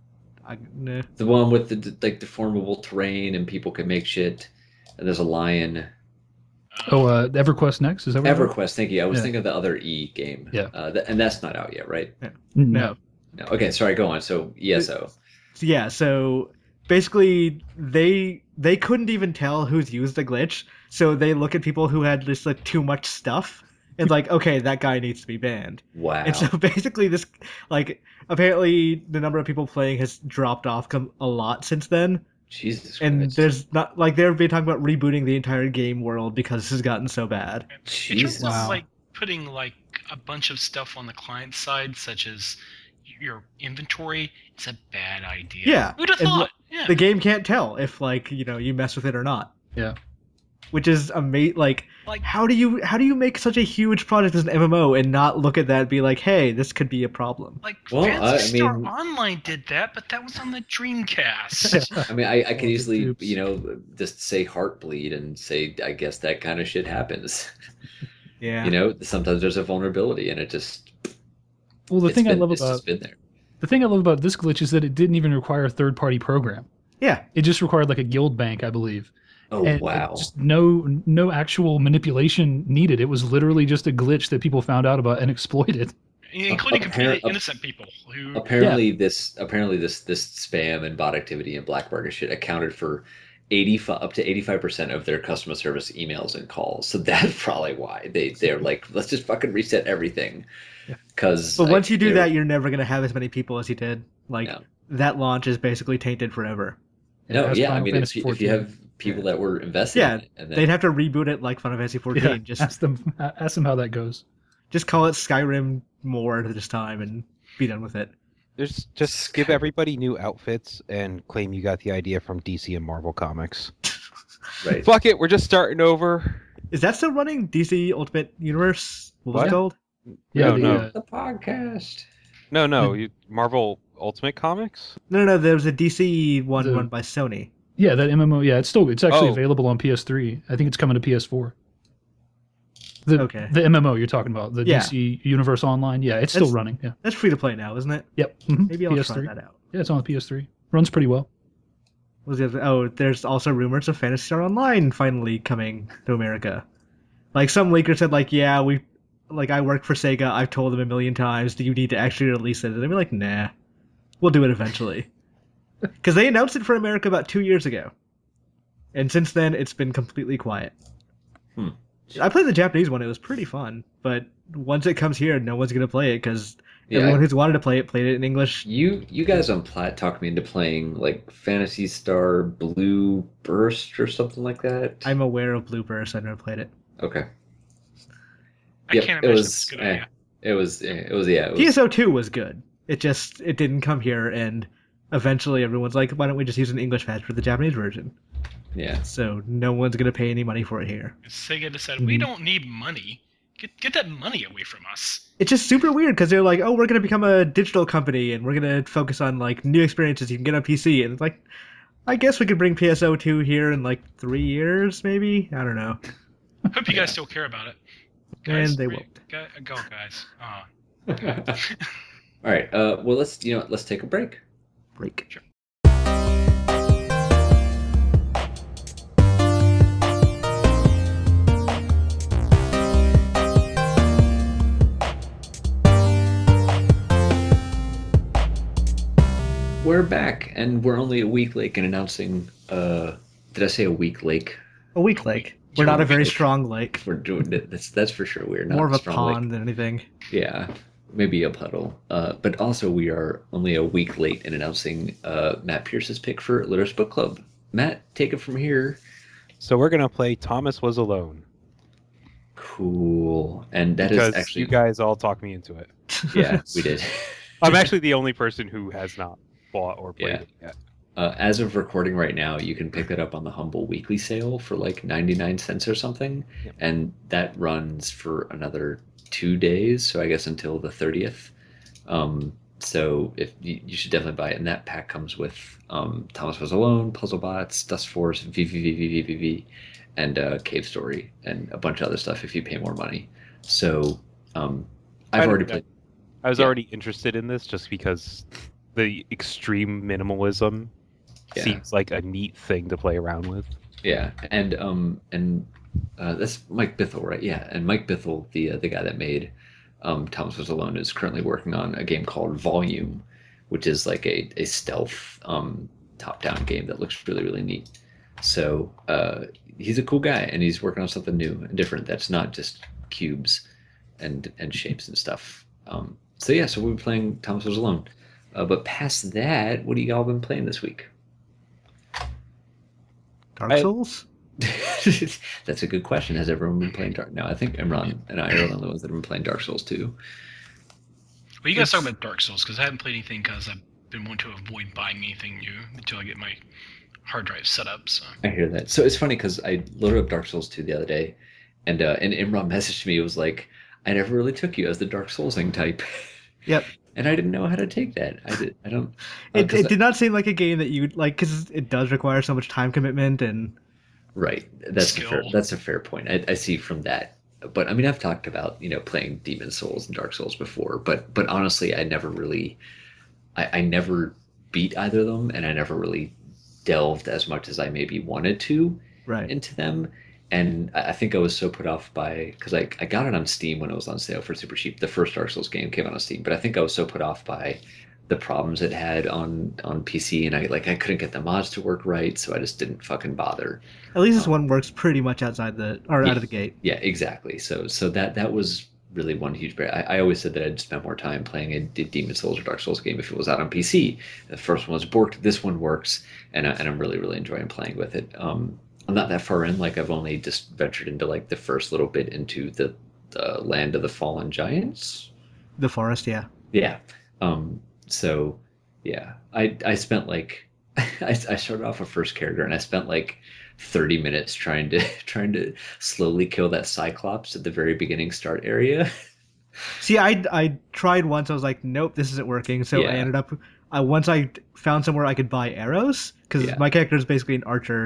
S2: Nah.
S1: The one with the like deformable terrain and people can make shit, and there's a lion.
S5: Oh, EverQuest Next, is that what
S1: EverQuest? Thank you. I was thinking of the other E game.
S5: Yeah.
S1: And that's not out yet, right?
S2: Yeah.
S5: No.
S1: Okay, sorry. Go on. So ESO.
S2: Yeah. So basically, they couldn't even tell who's used the glitch, so they look at people who had just like too much stuff. And like, okay, that guy needs to be banned.
S1: Wow.
S2: And so basically this, like, apparently the number of people playing has dropped off a lot since then.
S1: Jesus Christ.
S2: And there's not, like, they've been talking about rebooting the entire game world because this has gotten so bad.
S4: In terms of, like, putting, like, a bunch of stuff on the client side, such as your inventory, it's a bad idea.
S2: Yeah.
S4: Who'd have thought? Yeah.
S2: The game can't tell if, like, you mess with it or not.
S5: Yeah.
S2: Which is amazing. Like, how do you make such a huge project as an MMO and not look at that and be like, hey, this could be a problem?
S4: Like, Phantasy Star Online did that, but that was on the Dreamcast.
S1: I mean, I could easily, just say Heartbleed and say, I guess that kind of shit happens.
S2: Yeah.
S1: Sometimes there's a vulnerability and it just.
S5: Well, the thing I love about this glitch is that it didn't even require a third-party program.
S2: Yeah.
S5: It just required like a guild bank, I believe.
S1: Oh,
S5: and
S1: wow.
S5: Just no actual manipulation needed. It was literally just a glitch that people found out about and exploied.
S4: Including completely innocent people who
S1: apparently this spam and bot activity and black market shit accounted for up to 85% of their customer service emails and calls. So that's probably why they're like, let's just fucking reset everything. But
S2: once you do that, you're never going to have as many people as you did. Like that launch is basically tainted forever.
S1: No, yeah, I mean, if you have people that were invested in it, and then...
S2: they'd have to reboot it like Final Fantasy 14.
S5: Yeah,
S2: just
S5: ask them how that goes.
S2: Just call it Skyrim more this time and be done with it.
S6: Just give everybody new outfits and claim you got the idea from DC and Marvel Comics.
S1: Right.
S6: Fuck it, we're just starting over.
S2: Is that still running? DC Ultimate Universe? What was it called?
S5: Yeah,
S1: the podcast.
S6: No, Marvel Ultimate Comics?
S2: No, there was a DC one run by Sony.
S5: Yeah, that MMO. Yeah, it's actually available on PS3. I think it's coming to PS4. The MMO you're talking about, the DC Universe Online. Yeah, it's still running. Yeah,
S2: that's free to play now, isn't it?
S5: Yep. Mm-hmm.
S2: Maybe I'll try that out.
S5: Yeah, it's on the PS3. Runs pretty well.
S2: There's also rumors of Phantasy Star Online finally coming to America. Like some leaker said, I work for Sega. I've told them a million times. Do you need to actually release it? And they'd be like, nah, we'll do it eventually. Because they announced it for America about 2 years ago. And since then, it's been completely quiet. I played the Japanese one. It was pretty fun. But once it comes here, no one's going to play it because everyone who's wanted to play it played it in English.
S1: You guys on Platt talked me into playing like Phantasy Star Blue Burst or something like that.
S2: I'm aware of Blue Burst. I've never played it.
S1: Okay.
S4: I can't imagine it's a good idea.
S1: It was
S2: PSO 2 was good. It didn't come here, and eventually everyone's like, why don't we just use an English patch for the Japanese version?
S1: Yeah.
S2: So no one's going to pay any money for it here.
S4: Sega decided, we don't need money. Get that money away from us.
S2: It's just super weird because they're like, oh, we're going to become a digital company and we're going to focus on like new experiences you can get on PC. And it's like, I guess we could bring PSO2 here in like 3 years, maybe? I don't know.
S4: Hope you guys still care about it. Guys,
S2: and they won't.
S4: Go, guys.
S1: All right. Well, let's take a break.
S4: Sure.
S1: We're back, and we're only a week late in announcing. Did I say a week lake?
S2: A week lake. We're not a very strong lake.
S1: We're doing it. That's for sure. We're not
S2: more of a
S1: strong
S2: pond
S1: lake.
S2: than anything.
S1: Yeah, maybe a puddle. But also, we are only a week late in announcing Matt Pierce's pick for Litter's Book Club. Matt, take it from here.
S6: So we're gonna play Thomas Was Alone.
S1: Cool, and that
S6: because
S1: is actually
S6: you guys all talked me into it.
S1: Yeah, we did.
S6: I'm actually the only person who has not bought or played it yet.
S1: As of recording right now, you can pick it up on the Humble Weekly Sale for like 99 cents or something, and that runs for another 2 days, so I guess until the 30th. So if you should definitely buy it, and that pack comes with Thomas Was Alone, Puzzle Bots, Dust Force, VVVVVV, and Cave Story, and a bunch of other stuff if you pay more money. So I've already played.
S6: I was already interested in this just because the extreme minimalism seems like a neat thing to play around with.
S1: Yeah, and that's Mike Bithell, right? Yeah, and Mike Bithell, the guy that made Thomas Was Alone, is currently working on a game called Volume, which is like a stealth top-down game that looks really, really neat. So he's a cool guy, and he's working on something new and different that's not just cubes and shapes and stuff. So we'll be playing Thomas Was Alone. But past that, what have y'all been playing this week?
S2: Dark Souls?
S1: That's a good question. Has everyone been playing Dark? No, I think Imran and I are the only ones that have been playing Dark Souls too.
S4: Well, you guys talk about Dark Souls, because I haven't played anything because I've been wanting to avoid buying anything new until I get my hard drive set up. So
S1: I hear that. So it's funny because I loaded up Dark Souls 2 the other day, and Imran messaged me. It was like, I never really took you as the Dark Soulsing type.
S2: Yep.
S1: And I didn't know how to take that. I don't.
S2: It did not seem like a game that you'd like, because it does require so much time commitment and.
S1: Right. That's a fair point. I see from that. But I mean, I've talked about playing Demon Souls and Dark Souls before, but honestly, I never really, I never beat either of them, and I never really delved as much as I maybe wanted to into them. And I think I was so put off by, because I got it on Steam when it was on sale for super cheap. The first Dark Souls game came out on Steam, but I think I was so put off by the problems it had on PC, and I couldn't get the mods to work right, so I just didn't fucking bother.
S2: At least this one works pretty much out of the gate.
S1: Yeah, exactly. So that was really one huge barrier. I always said that I'd spend more time playing a Demon Souls or Dark Souls game if it was out on PC. The first one was borked. This one works, and I'm really, really enjoying playing with it. I'm not that far in. Like, I've only just ventured into like the first little bit into the land of the fallen giants.
S2: The forest, yeah.
S1: Yeah. So yeah, I spent like I started off a first character, and I spent like 30 minutes trying to slowly kill that Cyclops at the very beginning start area.
S2: See, I tried once. I was like, nope, this isn't working. So I ended up once I found somewhere I could buy arrows, because my character is basically an archer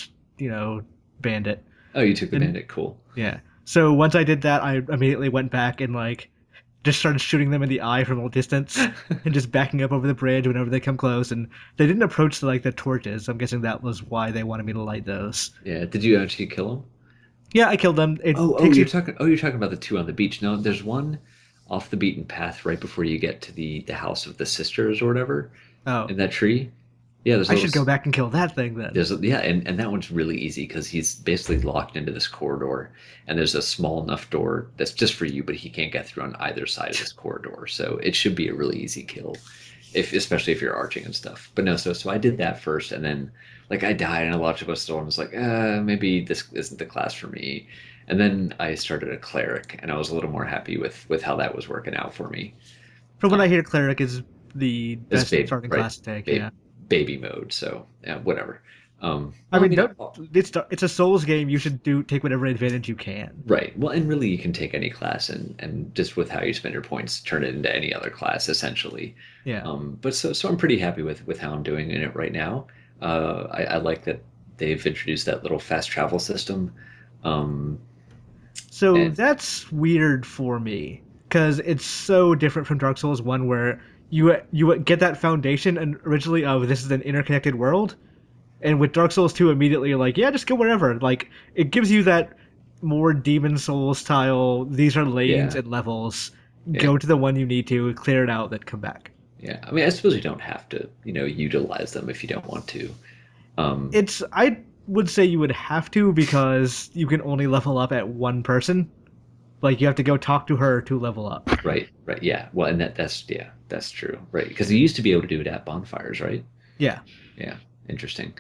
S2: / bandit.
S1: Oh, you took the bandit. Cool.
S2: Yeah. So once I did that, I immediately went back and like just started shooting them in the eye from a distance and just backing up over the bridge whenever they come close. And they didn't approach the torches. I'm guessing that was why they wanted me to light those.
S1: Yeah. Did you actually kill them?
S2: Yeah, I killed them.
S1: You're talking about the two on the beach. No, there's one off the beaten path right before you get to the house of the sisters or whatever. Oh. In that tree. Yeah,
S2: I should go back and kill that thing then.
S1: And that one's really easy because he's basically locked into this corridor, and there's a small enough door that's just for you, but he can't get through on either side of this corridor. So it should be a really easy kill, especially if you're arching and stuff. But no, so I did that first, and then like I died, and I watched a store and was like, maybe this isn't the class for me. And then I started a cleric, and I was a little more happy with how that was working out for me.
S2: From what I hear, cleric is the best starting class to take.
S1: Baby mode, so yeah, whatever.
S2: I mean, it's a Souls game. You should take whatever advantage you can.
S1: Right. Well, and really, you can take any class and just with how you spend your points, turn it into any other class essentially.
S2: Yeah.
S1: But so I'm pretty happy with how I'm doing in it right now. I like that they've introduced that little fast travel system.
S2: So that's weird for me because it's so different from Dark Souls 1 where you get that foundation and originally of this is an interconnected world. And with Dark Souls 2, immediately you're like, yeah, just go wherever. Like, it gives you that more Demon Souls style, these are lanes and levels. Go to the one you need to, clear it out, then come back.
S1: Yeah, I mean, I suppose you don't have to, utilize them if you don't want to.
S2: I would say you would have to because you can only level up at one person. Like, you have to go talk to her to level up.
S1: Right, yeah. Well, and that's true. Right, because you used to be able to do it at bonfires, right?
S2: Yeah.
S1: Yeah, interesting.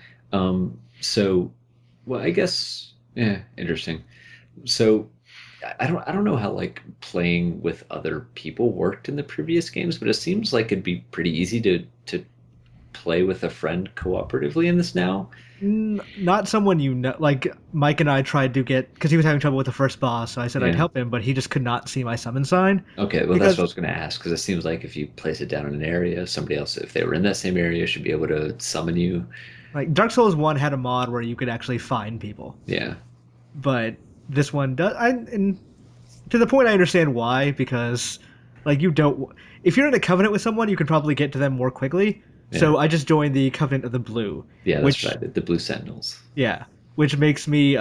S1: I guess, interesting. So I don't know how like playing with other people worked in the previous games, but it seems like it'd be pretty easy to play with a friend cooperatively in this now.
S2: Not someone like Mike and I tried to get, because he was having trouble with the first boss, so I said I'd help him, but he just could not see my summon sign.
S1: Okay, well that's what I was going to ask, because it seems like if you place it down in an area, somebody else, if they were in that same area, should be able to summon you.
S2: Like, Dark Souls 1 had a mod where you could actually find people.
S1: Yeah.
S2: But this one does, and to the point I understand why, because, like, if you're in a covenant with someone, you can probably get to them more quickly. Yeah. So I just joined the Covenant of the Blue.
S1: Yeah, that's right, the Blue Sentinels.
S2: Yeah, which makes me,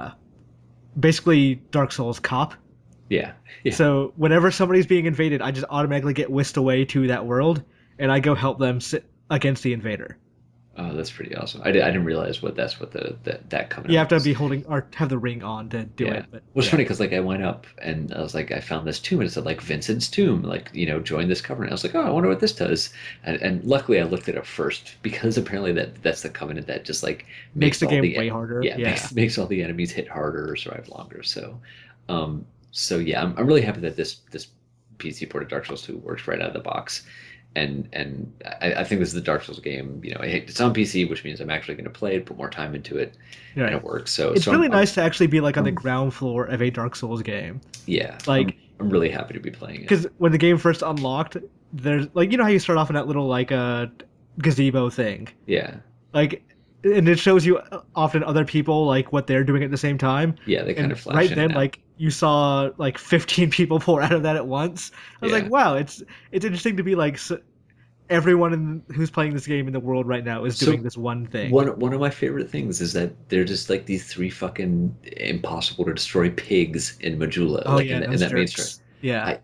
S2: basically Dark Souls cop.
S1: Yeah.
S2: So whenever somebody's being invaded, I just automatically get whisked away to that world, and I go help them sit against the invader.
S1: Oh, that's pretty awesome. I didn't realize that's what that covenant.
S2: You have to be holding or have the ring on to do it. But,
S1: well, it's funny because like I went up and I was like, I found this tomb and it said like Vincent's tomb, like join this covenant. I was like, oh, I wonder what this does. And luckily I looked it up first because apparently that's the covenant that just like
S2: makes the game way harder.
S1: Yeah, makes all the enemies hit harder or survive longer. So, I'm really happy that this PC port of Dark Souls 2 works right out of the box. And I think this is the Dark Souls game. It's on PC, which means I'm actually going to play it, put more time into it, and it works. So
S2: it's really nice to actually be like on the ground floor of a Dark Souls game.
S1: Yeah,
S2: like
S1: I'm really happy to be playing it
S2: because when the game first unlocked, there's like how you start off in that little like gazebo thing.
S1: Yeah,
S2: like. And it shows you often other people like what they're doing at the same time.
S1: Yeah, they kind of flash.
S2: Right then, like you saw like 15 people pour out of that at once. I was like, wow, it's interesting to be like everyone who's playing this game in the world right now is doing this one thing.
S1: One of my favorite things is that they're just like these 3 fucking impossible to destroy pigs in Majula, in that main story.
S2: Yeah,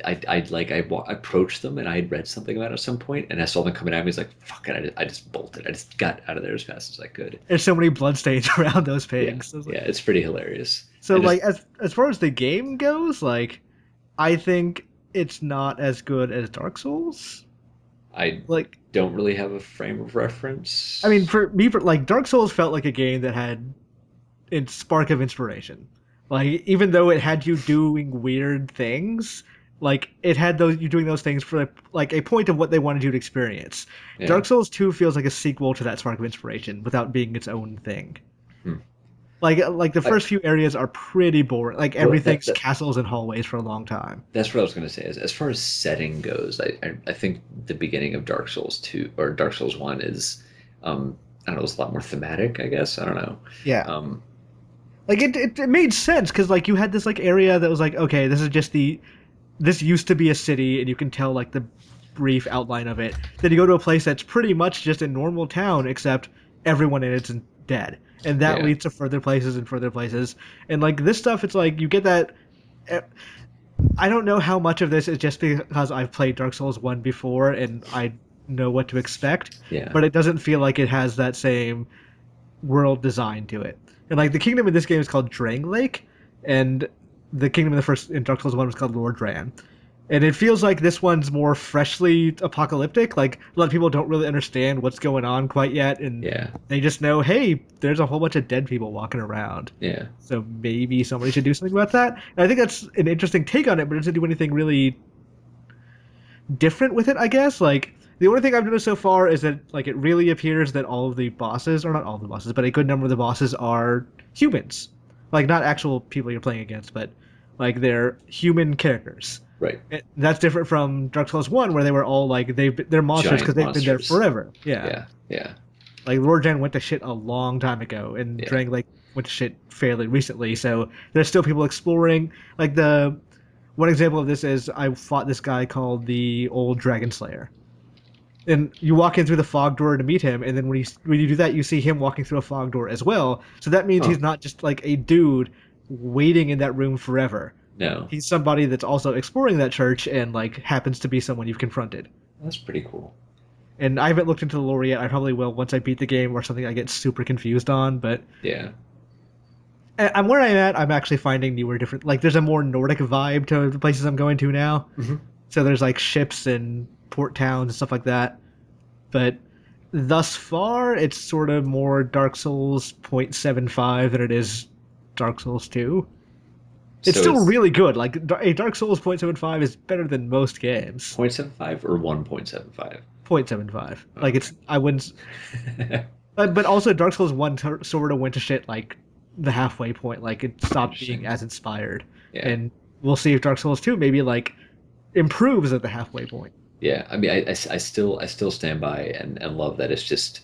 S1: I approached them and I had read something about it at some point and I saw them coming at me. It's like, fuck it, I just bolted. I just got out of there as fast as I could.
S2: There's so many bloodstains around those pigs.
S1: Yeah, it's pretty hilarious.
S2: So like as far as the game goes, like I think it's not as good as Dark Souls.
S1: I don't really have a frame of reference.
S2: I mean, for me, like Dark Souls felt like a game that had its spark of inspiration. Like, even though it had you doing weird things, like, it had you doing those things for, like, a point of what they wanted you to experience. Yeah. Dark Souls 2 feels like a sequel to that spark of inspiration without being its own thing. Like the first few areas are pretty boring. Like, everything's castles and hallways for a long time.
S1: That's what I was going to say. As far as setting goes, I think the beginning of Dark Souls 2, or Dark Souls 1 is, I don't know, it's a lot more thematic, I guess. I don't know.
S2: Yeah. Like, it made sense, because, like, you had this, like, area that was like, okay, this is just this used to be a city, and you can tell, like, the brief outline of it. Then you go to a place that's pretty much just a normal town, except everyone in it's dead. And that leads to further places and further places. And, like, this stuff, it's like, you get that... I don't know how much of this is just because I've played Dark Souls 1 before, and I know what to expect.
S1: Yeah.
S2: But it doesn't feel like it has that same world design to it. And, like, the kingdom in this game is called Drangleic, and the kingdom in Dark Souls 1 was called Lordran. And it feels like this one's more freshly apocalyptic. Like, a lot of people don't really understand what's going on quite yet, and they just know, hey, there's a whole bunch of dead people walking around.
S1: Yeah.
S2: So maybe somebody should do something about that. And I think that's an interesting take on it, but it doesn't do anything really different with it, I guess. Like, The only thing I've noticed so far is that like it really appears that all of the bosses, or not all of the bosses, but a good number of the bosses are humans. Like not actual people you're playing against, but like they're human characters.
S1: Right.
S2: And that's different from Dark Souls 1 where they were all like they're monsters because they've been there forever. Yeah.
S1: Yeah.
S2: Like Lord Jen went to shit a long time ago, and Drang Lake went to shit fairly recently. So there's still people exploring. Like the one example of this is I fought this guy called the Old Dragon Slayer, and you walk in through the fog door to meet him, and then when you do that, you see him walking through a fog door as well. So that means he's not just like a dude waiting in that room forever.
S1: No,
S2: he's somebody that's also exploring that church and like happens to be someone you've confronted.
S1: That's pretty cool.
S2: And I haven't looked into the lore yet. I probably will once I beat the game or something I get super confused on. But
S1: yeah,
S2: I'm where I'm at. I'm actually finding newer, different. Like there's a more Nordic vibe to the places I'm going to now.
S1: Mm-hmm.
S2: So there's like ships and port towns and stuff like that. But thus far, it's sort of more Dark Souls 0.75 than it is Dark Souls 2. It's still really good. Like a Dark Souls 0.75 is better than most games.
S1: 0.75 or 1.75?
S2: 0.75. Like it's I wouldn't. But also Dark Souls 1 sort of went to shit like the halfway point. Like it stopped being as inspired.
S1: Yeah. And
S2: we'll see if Dark Souls 2 maybe like improves at the halfway point.
S1: Yeah, I mean, I still stand by and love that it's just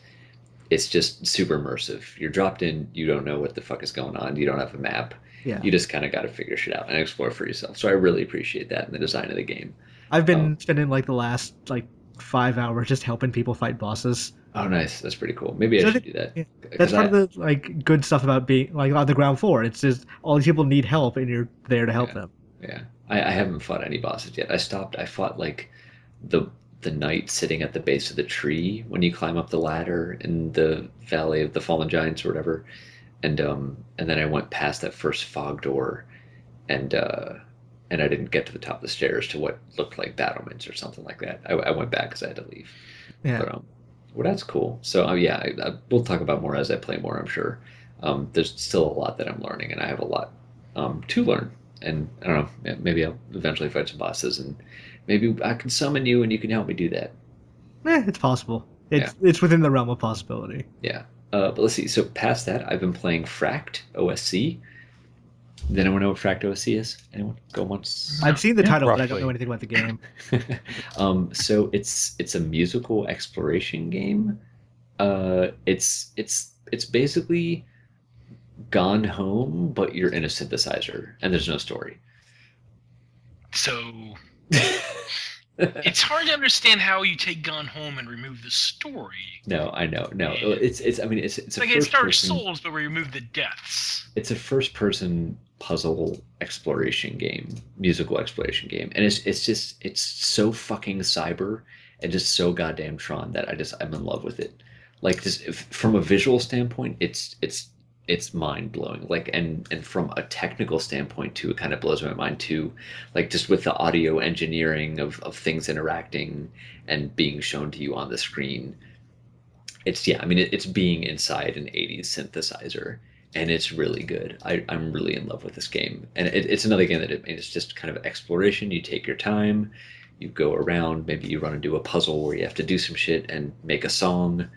S1: super immersive. You're dropped in, you don't know what the fuck is going on, you don't have a map.
S2: Yeah.
S1: You just kind of got to figure shit out and explore for yourself. So I really appreciate that in the design of the game.
S2: I've been spending like the last like 5 hours just helping people fight bosses.
S1: Oh, nice. That's pretty cool. Maybe I should do that.
S2: Yeah. That's part of the like good stuff about being like on the ground floor. It's just all these people need help, and you're there to help them.
S1: Yeah, I haven't fought any bosses yet. I fought like the knight sitting at the base of the tree when you climb up the ladder in the Valley of the Fallen Giants or whatever, and then I went past that first fog door, and I didn't get to the top of the stairs to what looked like battlements or something like that. I went back because I had to leave.
S2: Yeah.
S1: But well, that's cool. So we'll talk about more as I play more, I'm sure. There's still a lot that I'm learning, and I have a lot to learn. And I don't know, maybe I'll eventually fight some bosses, and maybe I can summon you and you can help me do that.
S2: It's possible. It's within the realm of possibility.
S1: Yeah. But let's see. So past that, I've been playing Fract OSC. Does anyone know what Fract OSC is? Anyone? Go once.
S2: I've seen the title, but I don't know anything about the game.
S1: So it's a musical exploration game. It's basically Gone Home, but you're in a synthesizer, and there's no story.
S4: So it's hard to understand how you take Gone Home and remove the story.
S1: No, I know. No, it's
S4: like it's Dark Souls, but we remove the deaths.
S1: It's a first-person puzzle exploration game, musical exploration game, and it's so fucking cyber and just so goddamn Tron that I'm in love with it. Like just from a visual standpoint, it's mind blowing. Like and from a technical standpoint too, it kind of blows my mind too. Like just with the audio engineering of things interacting and being shown to you on the screen. It's being inside an 80s synthesizer, and it's really good. I'm really in love with this game, and it's another game that it's just kind of exploration. You take your time, you go around, maybe you run into a puzzle where you have to do some shit and make a song.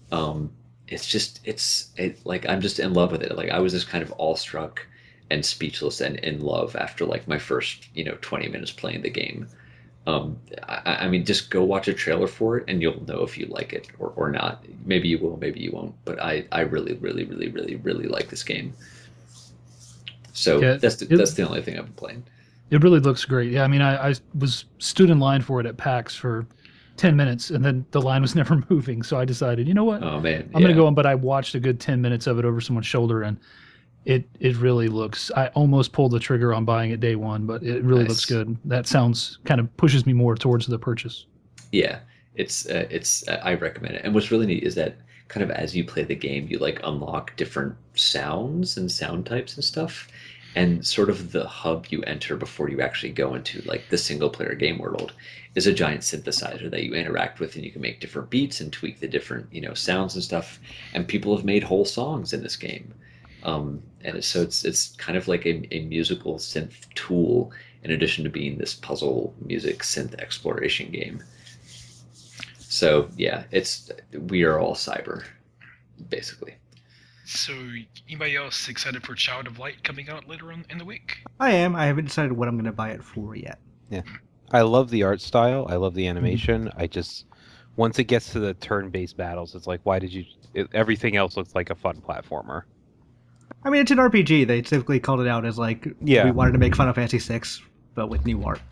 S1: Like I'm just in love with it. Like I was just kind of awestruck and speechless and in love after like my first 20 minutes playing the game. I mean, just go watch a trailer for it and you'll know if you like it or not. Maybe you will, maybe you won't. But I really, really, really, really, really like this game. So that's the only thing I've been playing.
S5: It really looks great. Yeah, I mean, I stood in line for it at PAX for 10 minutes, and then the line was never moving. So I decided, you know what?
S1: Oh man,
S5: I'm gonna go on. But I watched a good 10 minutes of it over someone's shoulder, and it really looks. I almost pulled the trigger on buying it day one, but it really looks good. That sounds kind of pushes me more towards the purchase.
S1: Yeah, it's I recommend it. And what's really neat is that kind of as you play the game, you like unlock different sounds and sound types and stuff. And sort of the hub you enter before you actually go into like the single player game world is a giant synthesizer that you interact with, and you can make different beats and tweak the different sounds and stuff. And people have made whole songs in this game, and so it's kind of like a musical synth tool in addition to being this puzzle music synth exploration game. So yeah, we are all cyber, basically.
S4: So, anybody else excited for Child of Light coming out later in the week?
S2: I am. I haven't decided what I'm going to buy it for yet.
S6: Yeah, I love the art style. I love the animation. I just once it gets to the turn-based battles, it's like, why did you? Everything else looks like a fun platformer.
S2: I mean, it's an RPG. They typically called it out as like, we wanted to make Final Fantasy VI, but with new art.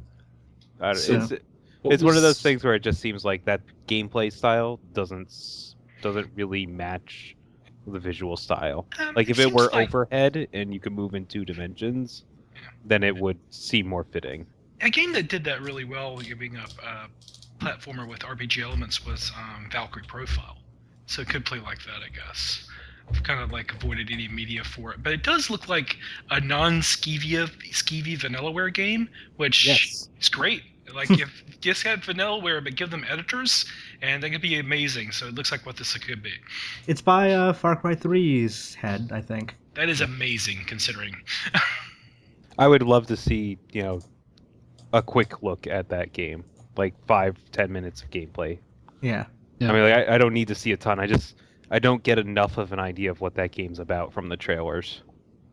S6: It's one of those things where it just seems like that gameplay style doesn't really match the visual style. Like if it were overhead and you could move in 2 dimensions, then it would seem more fitting.
S4: A game that did that really well, giving up platformer with RPG elements, was Valkyrie Profile. So it could play like that, I guess. I've kind of like avoided any media for it, but it does look like a non-skeevy Vanillaware game, which is great. Like if just have Vanillaware, but give them editors, and they could be amazing. So it looks like what this could be.
S2: It's by Far Cry 3's head, I think.
S4: That is amazing, considering.
S6: I would love to see, a quick look at that game, like 5-10 minutes of gameplay.
S2: Yeah.
S6: I mean, like, I don't need to see a ton. I don't get enough of an idea of what that game's about from the trailers.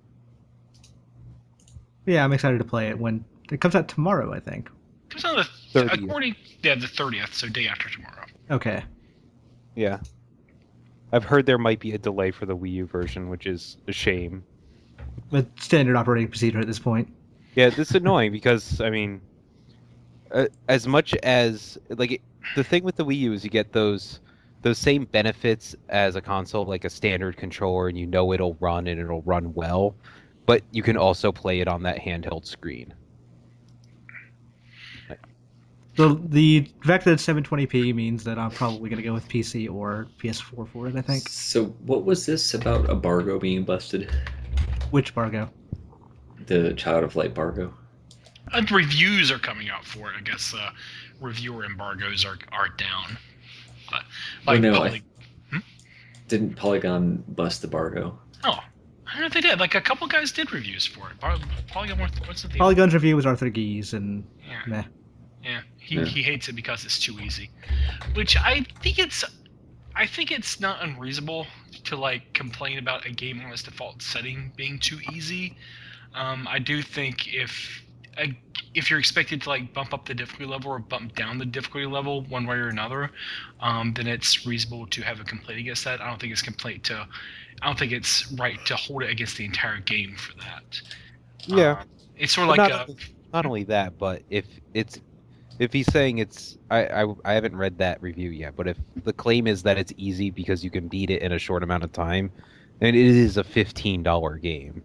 S2: Yeah, I'm excited to play it when it comes out tomorrow, I think.
S4: It comes out the 30th. The 30th, so day after tomorrow.
S2: Okay.
S6: Yeah. I've heard there might be a delay for the Wii U version, which is a shame.
S2: But standard operating procedure at this point.
S6: Yeah, this is annoying because, I mean, as much as, like, the thing with the Wii U is you get those same benefits as a console, like a standard controller, and it'll run and it'll run well, but you can also play it on that handheld screen.
S2: The fact that it's 720p means that I'm probably going to go with PC or PS4 for it, I think.
S1: So what was this about a Bargo being busted?
S2: Which Bargo?
S1: The Child of Light Bargo.
S4: Reviews are coming out for it. I guess reviewer embargoes are down.
S1: Didn't Polygon bust the Bargo?
S4: Oh, I don't know if they did. Like a couple guys did reviews for it.
S2: Polygon's review was Arthur Gies, and meh.
S4: Yeah, he hates it because it's too easy, which I think it's not unreasonable to like complain about a game on its default setting being too easy. I do think if you're expected to like bump up the difficulty level or bump down the difficulty level one way or another, then it's reasonable to have a complaint against that. I don't think it's right to hold it against the entire game for that.
S6: Yeah,
S4: it's sort of like
S6: not only that, but if he's saying I haven't read that review yet, but if the claim is that it's easy because you can beat it in a short amount of time, and it is a $15 game.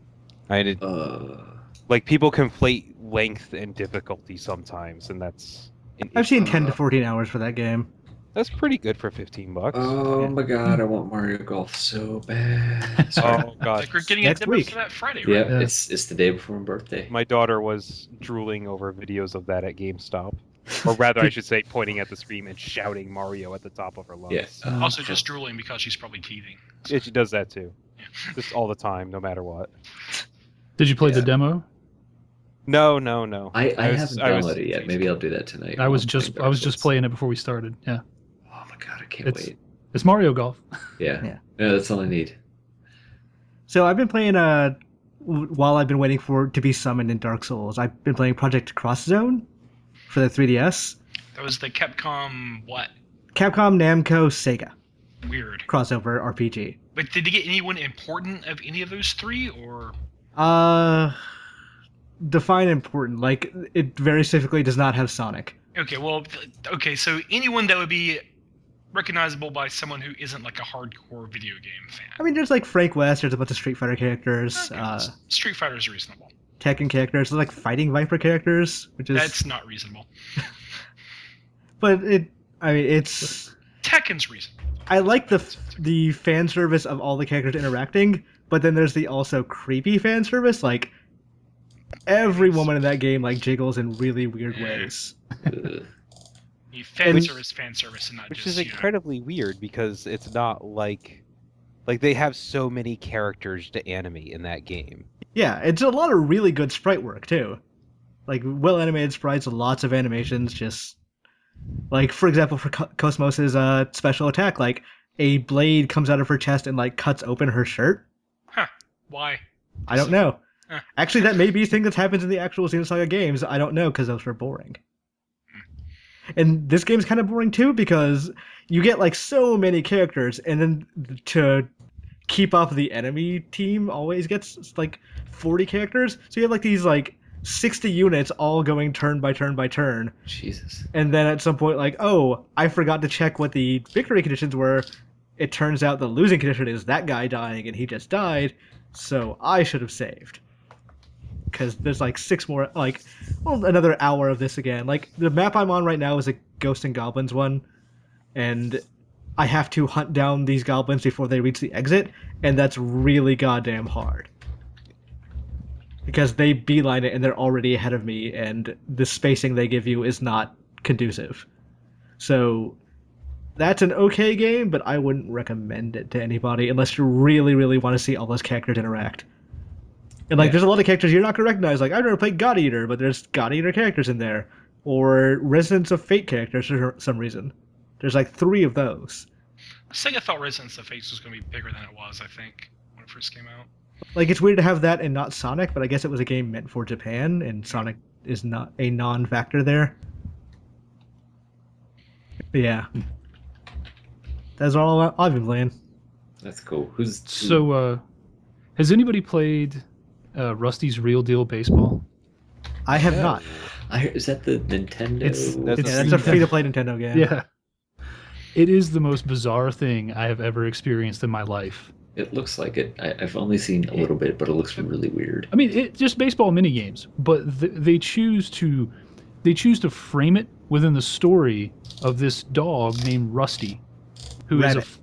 S6: Like people conflate length and difficulty sometimes, and that's.
S2: I've seen 10 to 14 hours for that game.
S6: That's pretty good for $15.
S1: Oh my god, I want Mario Golf so bad.
S6: Oh god,
S4: like we're getting a demo for that Friday, right?
S1: Yeah, it's the day before my birthday.
S6: My daughter was drooling over videos of that at GameStop, or rather, I should say, pointing at the screen and shouting Mario at the top of her lungs.
S1: Yes.
S4: Also, just drooling because she's probably teething.
S6: So. Yeah, she does that too. Yeah. Just all the time, no matter what.
S5: Did you play the demo?
S6: No.
S1: I haven't downloaded it yet. Maybe I'll do that tonight.
S5: I was just playing it before we started. Yeah.
S1: Oh my god, I can't wait.
S5: It's Mario Golf.
S1: Yeah, that's all I need.
S2: So I've been playing while I've been waiting for it to be summoned in Dark Souls. I've been playing Project Cross Zone for the 3DS.
S4: That was the Capcom what?
S2: Capcom, Namco, Sega.
S4: Weird.
S2: Crossover RPG.
S4: But did you get anyone important of any of those three, or?
S2: Define important. Like, it very specifically does not have Sonic.
S4: Okay, so anyone that would be recognizable by someone who isn't like a hardcore video game fan.
S2: I mean, there's like Frank West, there's a bunch of Street Fighter characters.
S4: Okay. Street Fighter's reasonable.
S2: Tekken characters, there's like Fighting Viper characters, which is...
S4: That's not reasonable.
S2: But it's...
S4: Tekken's reasonable.
S2: I like the fan service of all the characters interacting, but then there's the also creepy fan service, like... Every woman in that game like jiggles in really weird ways.
S4: Fan service, and not
S6: which
S4: just,
S6: is incredibly weird because it's not like they have so many characters to animate in that game.
S2: Yeah, it's a lot of really good sprite work too. Like well animated sprites, lots of animations. Just Like, for example, for Cosmos's special attack, like, a blade comes out of her chest and, like, cuts open her shirt.
S4: Huh. Why?
S2: I don't know.
S4: Huh.
S2: Actually, that may be a thing that happens in the actual Xenosaga games. I don't know, because those were boring. And this game's kind of boring, too, because you get, like, so many characters, and then to keep up the enemy team always gets, like, 40 characters. So you have, like, these, like, 60 units all going turn by turn by turn.
S1: Jesus.
S2: And then at some point, like, oh, I forgot to check what the victory conditions were. It turns out the losing condition is that guy dying, and he just died, so I should have saved. Because there's, like, 6 more, like, well, another hour of this again. Like, the map I'm on right now is a Ghosts and Goblins one, and I have to hunt down these goblins before they reach the exit, and that's really goddamn hard. Because they beeline it and they're already ahead of me, and the spacing they give you is not conducive. So that's an okay game, but I wouldn't recommend it to anybody unless you really, really want to see all those characters interact. And, like, there's a lot of characters you're not going to recognize. Like, I've never played God Eater, but there's God Eater characters in there. Or Resonance of Fate characters for some reason. There's, like, 3 of those.
S4: Sega thought Resonance of Fate was going to be bigger than it was, I think, when it first came out.
S2: Like, it's weird to have that and not Sonic, but I guess it was a game meant for Japan, and Sonic is not a non-factor there. But yeah. That's all I've been playing.
S1: That's cool.
S5: So, has anybody played Rusty's Real Deal Baseball?
S2: I have not.
S1: Is that the Nintendo?
S2: That's a free-to-play Nintendo game.
S5: Yeah. It is the most bizarre thing I have ever experienced in my life.
S1: It looks like it. I've only seen a little bit, but it looks really weird.
S5: I mean, it's just baseball minigames, but they choose to frame it within the story of this dog named Rusty, who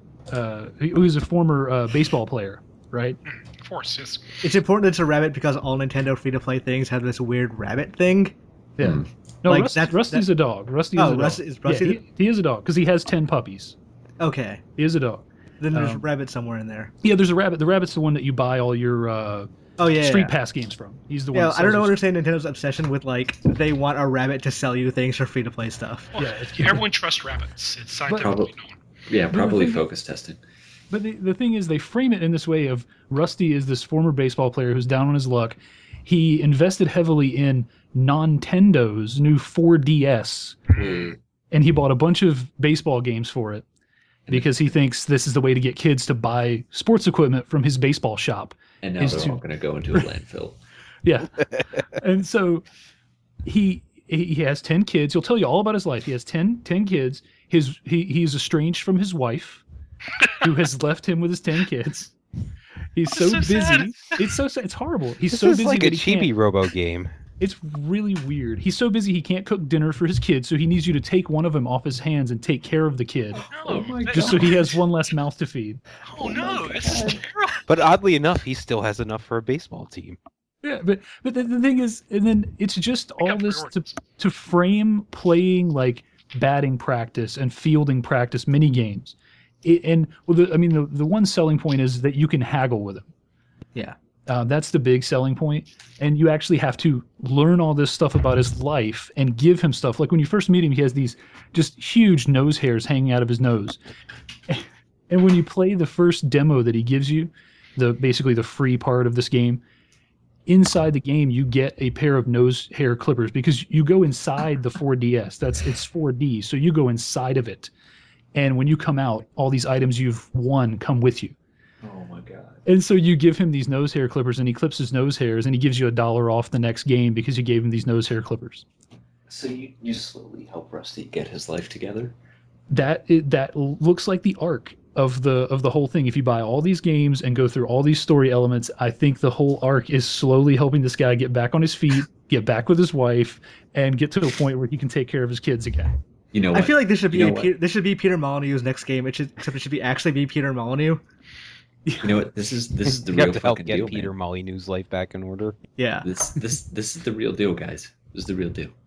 S5: is a former baseball player, right?
S4: Of course, yes.
S2: It's important it's a rabbit because all Nintendo free-to-play things have this weird rabbit thing.
S5: Yeah. No,
S2: Like,
S5: Rusty's a dog. Rusty is he is a dog because he has 10 puppies.
S2: Okay.
S5: He is a dog.
S2: Then there's a rabbit somewhere in there.
S5: Yeah, there's a rabbit. The rabbit's the one that you buy all your Street Pass games from. He's the one.
S2: Yeah, I don't understand Nintendo's obsession with, like, they want a rabbit to sell you things for free-to-play stuff.
S4: Well, everyone trusts rabbits. It's scientifically known.
S1: Yeah, probably focus tested.
S5: But the thing is, they frame it in this way of Rusty is this former baseball player who's down on his luck. He invested heavily in Nintendo's new 4DS, and he bought a bunch of baseball games for it because he thinks this is the way to get kids to buy sports equipment from his baseball shop.
S1: And now they're all going to go into a landfill.
S5: Yeah. And so he has 10 kids. He'll tell you all about his life. He has 10 kids. He is estranged from his wife, who has left him with his 10 kids. He's so busy.
S4: Sad.
S5: It's so sad. It's horrible. He's
S6: This
S5: so
S6: is
S5: busy
S6: like
S5: that
S6: a
S5: he can't.
S6: chibi robo game.
S5: It's really weird. He's so busy he can't cook dinner for his kids, so he needs you to take one of them off his hands and take care of the kid,
S4: No,
S5: just so he has one less mouth to feed.
S4: Oh no, this is terrible.
S6: But oddly enough, he still has enough for a baseball team.
S5: Yeah, but the thing is, and then it's just all
S4: got
S5: this
S4: priorities.
S5: to frame playing like batting practice and fielding practice mini games. The one selling point is that you can haggle with him.
S2: Yeah.
S5: That's the big selling point. And you actually have to learn all this stuff about his life and give him stuff. Like when you first meet him, he has these just huge nose hairs hanging out of his nose. And when you play the first demo that he gives you, basically the free part of this game, inside the game you get a pair of nose hair clippers because you go inside the 4DS. It's 4D, so you go inside of it. And when you come out, all these items you've won come with you.
S1: Oh my god.
S5: And so you give him these nose hair clippers, and he clips his nose hairs, and he gives you $1 off the next game because you gave him these nose hair clippers.
S1: So you slowly help Rusty get his life together?
S5: That looks like the arc of the whole thing. If you buy all these games and go through all these story elements, I think the whole arc is slowly helping this guy get back on his feet, get back with his wife, and get to a point where he can take care of his kids again.
S1: You know what?
S2: I feel like this should be Peter Molyneux's next game. It should actually be Peter Molyneux.
S1: You know what? This is the
S6: You
S1: real
S6: have to help
S1: fucking
S6: get
S1: deal,
S6: Peter
S1: man.
S6: Molyneux's life back in order.
S2: Yeah.
S1: This is the real deal, guys. This is the real deal.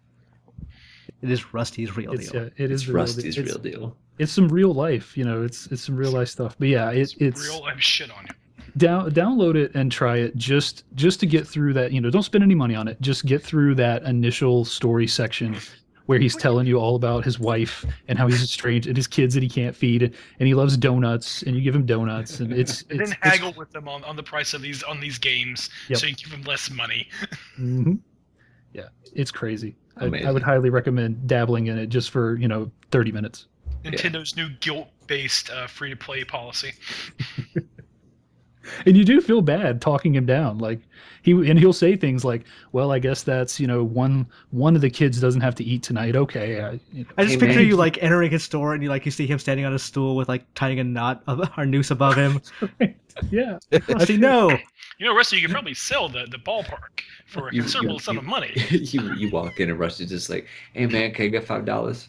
S2: It is Rusty's real deal.
S5: It is
S1: It's
S5: the real
S1: Rusty's
S5: deal.
S1: real deal.
S5: It's some real life, it's some real life stuff. But yeah, it's
S4: real life shit on you.
S5: download it and try it just to get through that. Don't spend any money on it. Just get through that initial story section where he's telling you all about his wife and how he's estranged and his kids that he can't feed, and he loves donuts, and you give him donuts, and
S4: and then haggle with them on the price of these games, so you give him less money.
S5: Mm-hmm. Yeah, it's crazy. I would highly recommend dabbling in it just for 30 minutes.
S4: Nintendo's new guilt-based free-to-play policy.
S5: And you do feel bad talking him down, like he'll say things like, "Well, I guess that's one of the kids doesn't have to eat tonight." Okay,
S2: I just picture you like entering his store and you see him standing on a stool with like tying a knot or noose above him.
S5: Yeah,
S2: Rusty, no.
S4: Rusty, you could probably sell the ballpark for a considerable sum of money.
S1: You walk in and Rusty's just like, "Hey man, can I get $5?"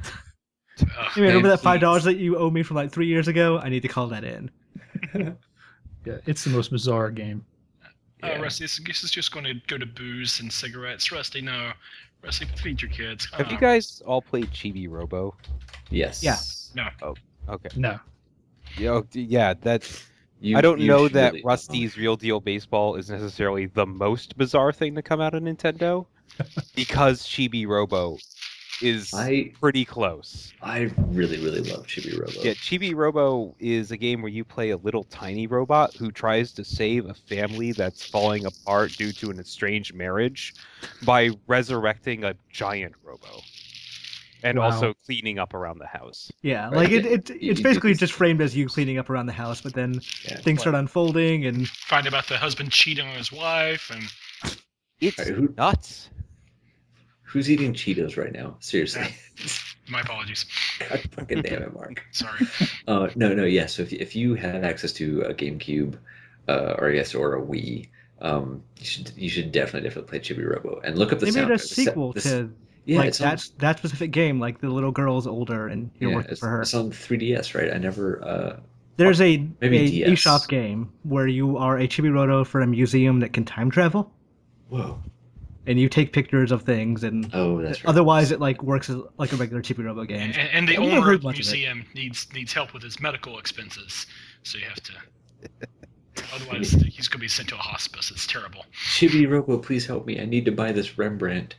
S2: Hey man, remember that $5 that you owe me from like 3 years ago? I need to call that in.
S5: Yeah, it's the most bizarre game.
S4: Rusty, this is just going to go to booze and cigarettes. Rusty, no. Rusty, feed your kids.
S6: Have you guys all played Chibi Robo?
S1: Yes.
S2: Yeah.
S4: No.
S6: Oh, okay.
S5: No.
S6: Yeah, that's... I don't know that Rusty's Real Deal Baseball is necessarily the most bizarre thing to come out of Nintendo, because Chibi Robo is pretty close.
S1: I really, really love Chibi Robo.
S6: Yeah, Chibi Robo is a game where you play a little tiny robot who tries to save a family that's falling apart due to an estranged marriage by resurrecting a giant robo. And also cleaning up around the house.
S2: Yeah, right? It's basically just framed as you cleaning up around the house, but then things start unfolding and...
S4: Find about the husband cheating on his wife and...
S6: It's nuts.
S1: Who's eating Cheetos right now? Seriously.
S4: My apologies.
S1: God fucking damn it, Mark.
S4: Sorry.
S1: No, yeah. So if you have access to a GameCube, or a Wii, you should definitely play Chibi Robo and look up the soundtrack.
S2: They made a sequel to that specific game. Like the little girl's older and you're working for her.
S1: It's on 3DS, right? I never.
S2: There's a eShop game where you are a Chibi Robo for a museum that can time travel.
S1: Whoa.
S2: And you take pictures of things, and
S1: that's right.
S2: Otherwise it like works as like a regular Chibi Robo game.
S4: And the owner of the museum needs help with his medical expenses, so you have to. Otherwise, he's going to be sent to a hospice. It's terrible.
S1: Chibi Robo, please help me. I need to buy this Rembrandt.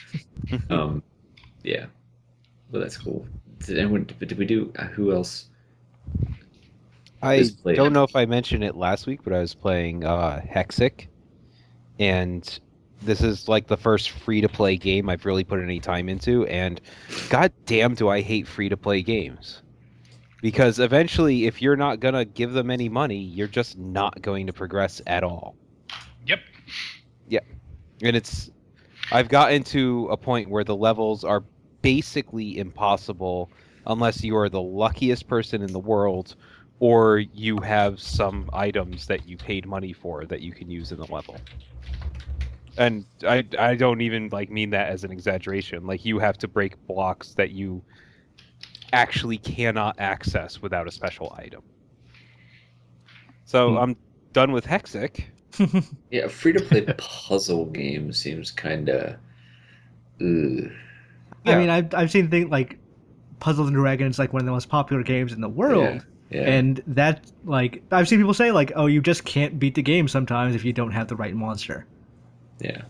S1: Yeah. Well, that's cool. Did we do? Who else?
S6: I don't know if I mentioned it last week, but I was playing Hexic, and this is like the first free-to-play game I've really put any time into, and god damn do I hate free-to-play games. Because eventually, if you're not going to give them any money, you're just not going to progress at all.
S4: Yep.
S6: Yeah. And I've gotten to a point where the levels are basically impossible unless you are the luckiest person in the world, or you have some items that you paid money for that you can use in the level. And I don't even mean that as an exaggeration. Like, you have to break blocks that you actually cannot access without a special item. So I'm done with Hexic.
S1: Yeah, free-to-play puzzle game seems kind of...
S2: Yeah. I mean, I've seen things like Puzzles and Dragons, like one of the most popular games in the world. Yeah. And that, I've seen people say, oh, you just can't beat the game sometimes if you don't have the right monster.
S1: Yeah.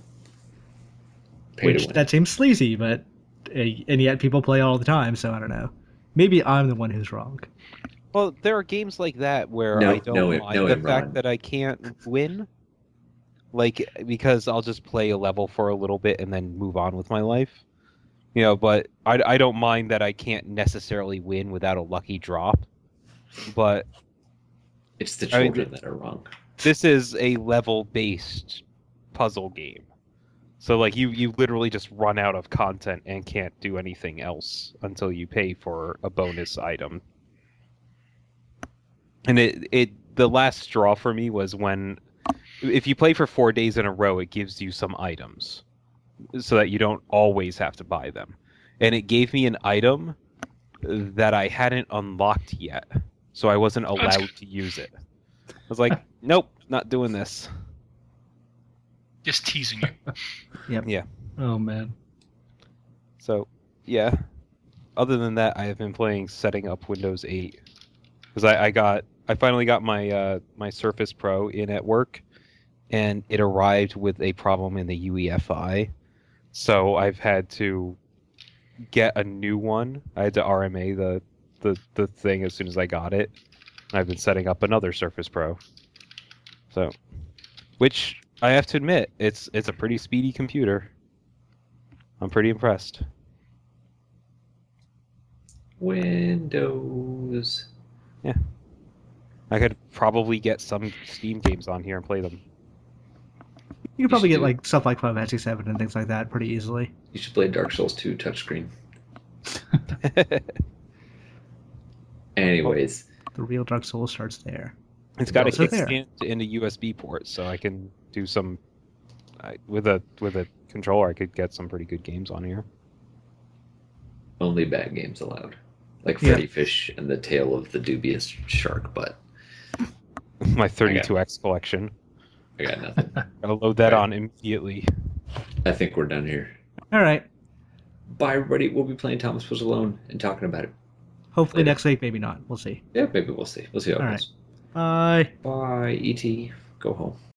S2: That seems sleazy, but and yet people play all the time, so I don't know. Maybe I'm the one who's wrong.
S6: Well, there are games like that where I don't mind the fact that I can't win. Because I'll just play a level for a little bit and then move on with my life. But I don't mind that I can't necessarily win without a lucky drop. But
S1: it's the children that are wrong.
S6: This is a level-based puzzle game. So you literally just run out of content and can't do anything else until you pay for a bonus item. And the last straw for me was when, if you play for 4 days in a row, it gives you some items so that you don't always have to buy them. And it gave me an item that I hadn't unlocked yet, so I wasn't allowed to use it. I was like, nope, not doing this.
S4: Just teasing you.
S2: Yep.
S6: Yeah.
S5: Oh, man.
S6: So, yeah. Other than that, I have been playing setting up Windows 8. Because I finally got my my Surface Pro in at work, and it arrived with a problem in the UEFI. So I've had to get a new one. I had to RMA the thing as soon as I got it. I've been setting up another Surface Pro. So, which I have to admit, it's a pretty speedy computer. I'm pretty impressed.
S1: Windows.
S6: Yeah. I could probably get some Steam games on here and play them.
S2: You could probably get like stuff like Final Fantasy 7 and things like that pretty easily.
S1: You should play Dark Souls 2 touchscreen. Anyways,
S2: the real Dark Souls starts there.
S6: It's got a kickstand and a USB port, so I can do some with a controller. I could get some pretty good games on here.
S1: Only bad games allowed, like Freddy Fish and the Tale of the Dubious Shark Butt.
S6: My 32X collection.
S1: I got nothing.
S6: I'll load that on immediately.
S1: I think we're done here.
S2: All right.
S1: Bye, everybody. We'll be playing Thomas Was Alone and talking about it.
S2: Hopefully next week, maybe not. We'll see.
S1: Yeah, maybe we'll see. We'll see how it goes.
S2: Bye.
S1: Bye, E.T. Go home.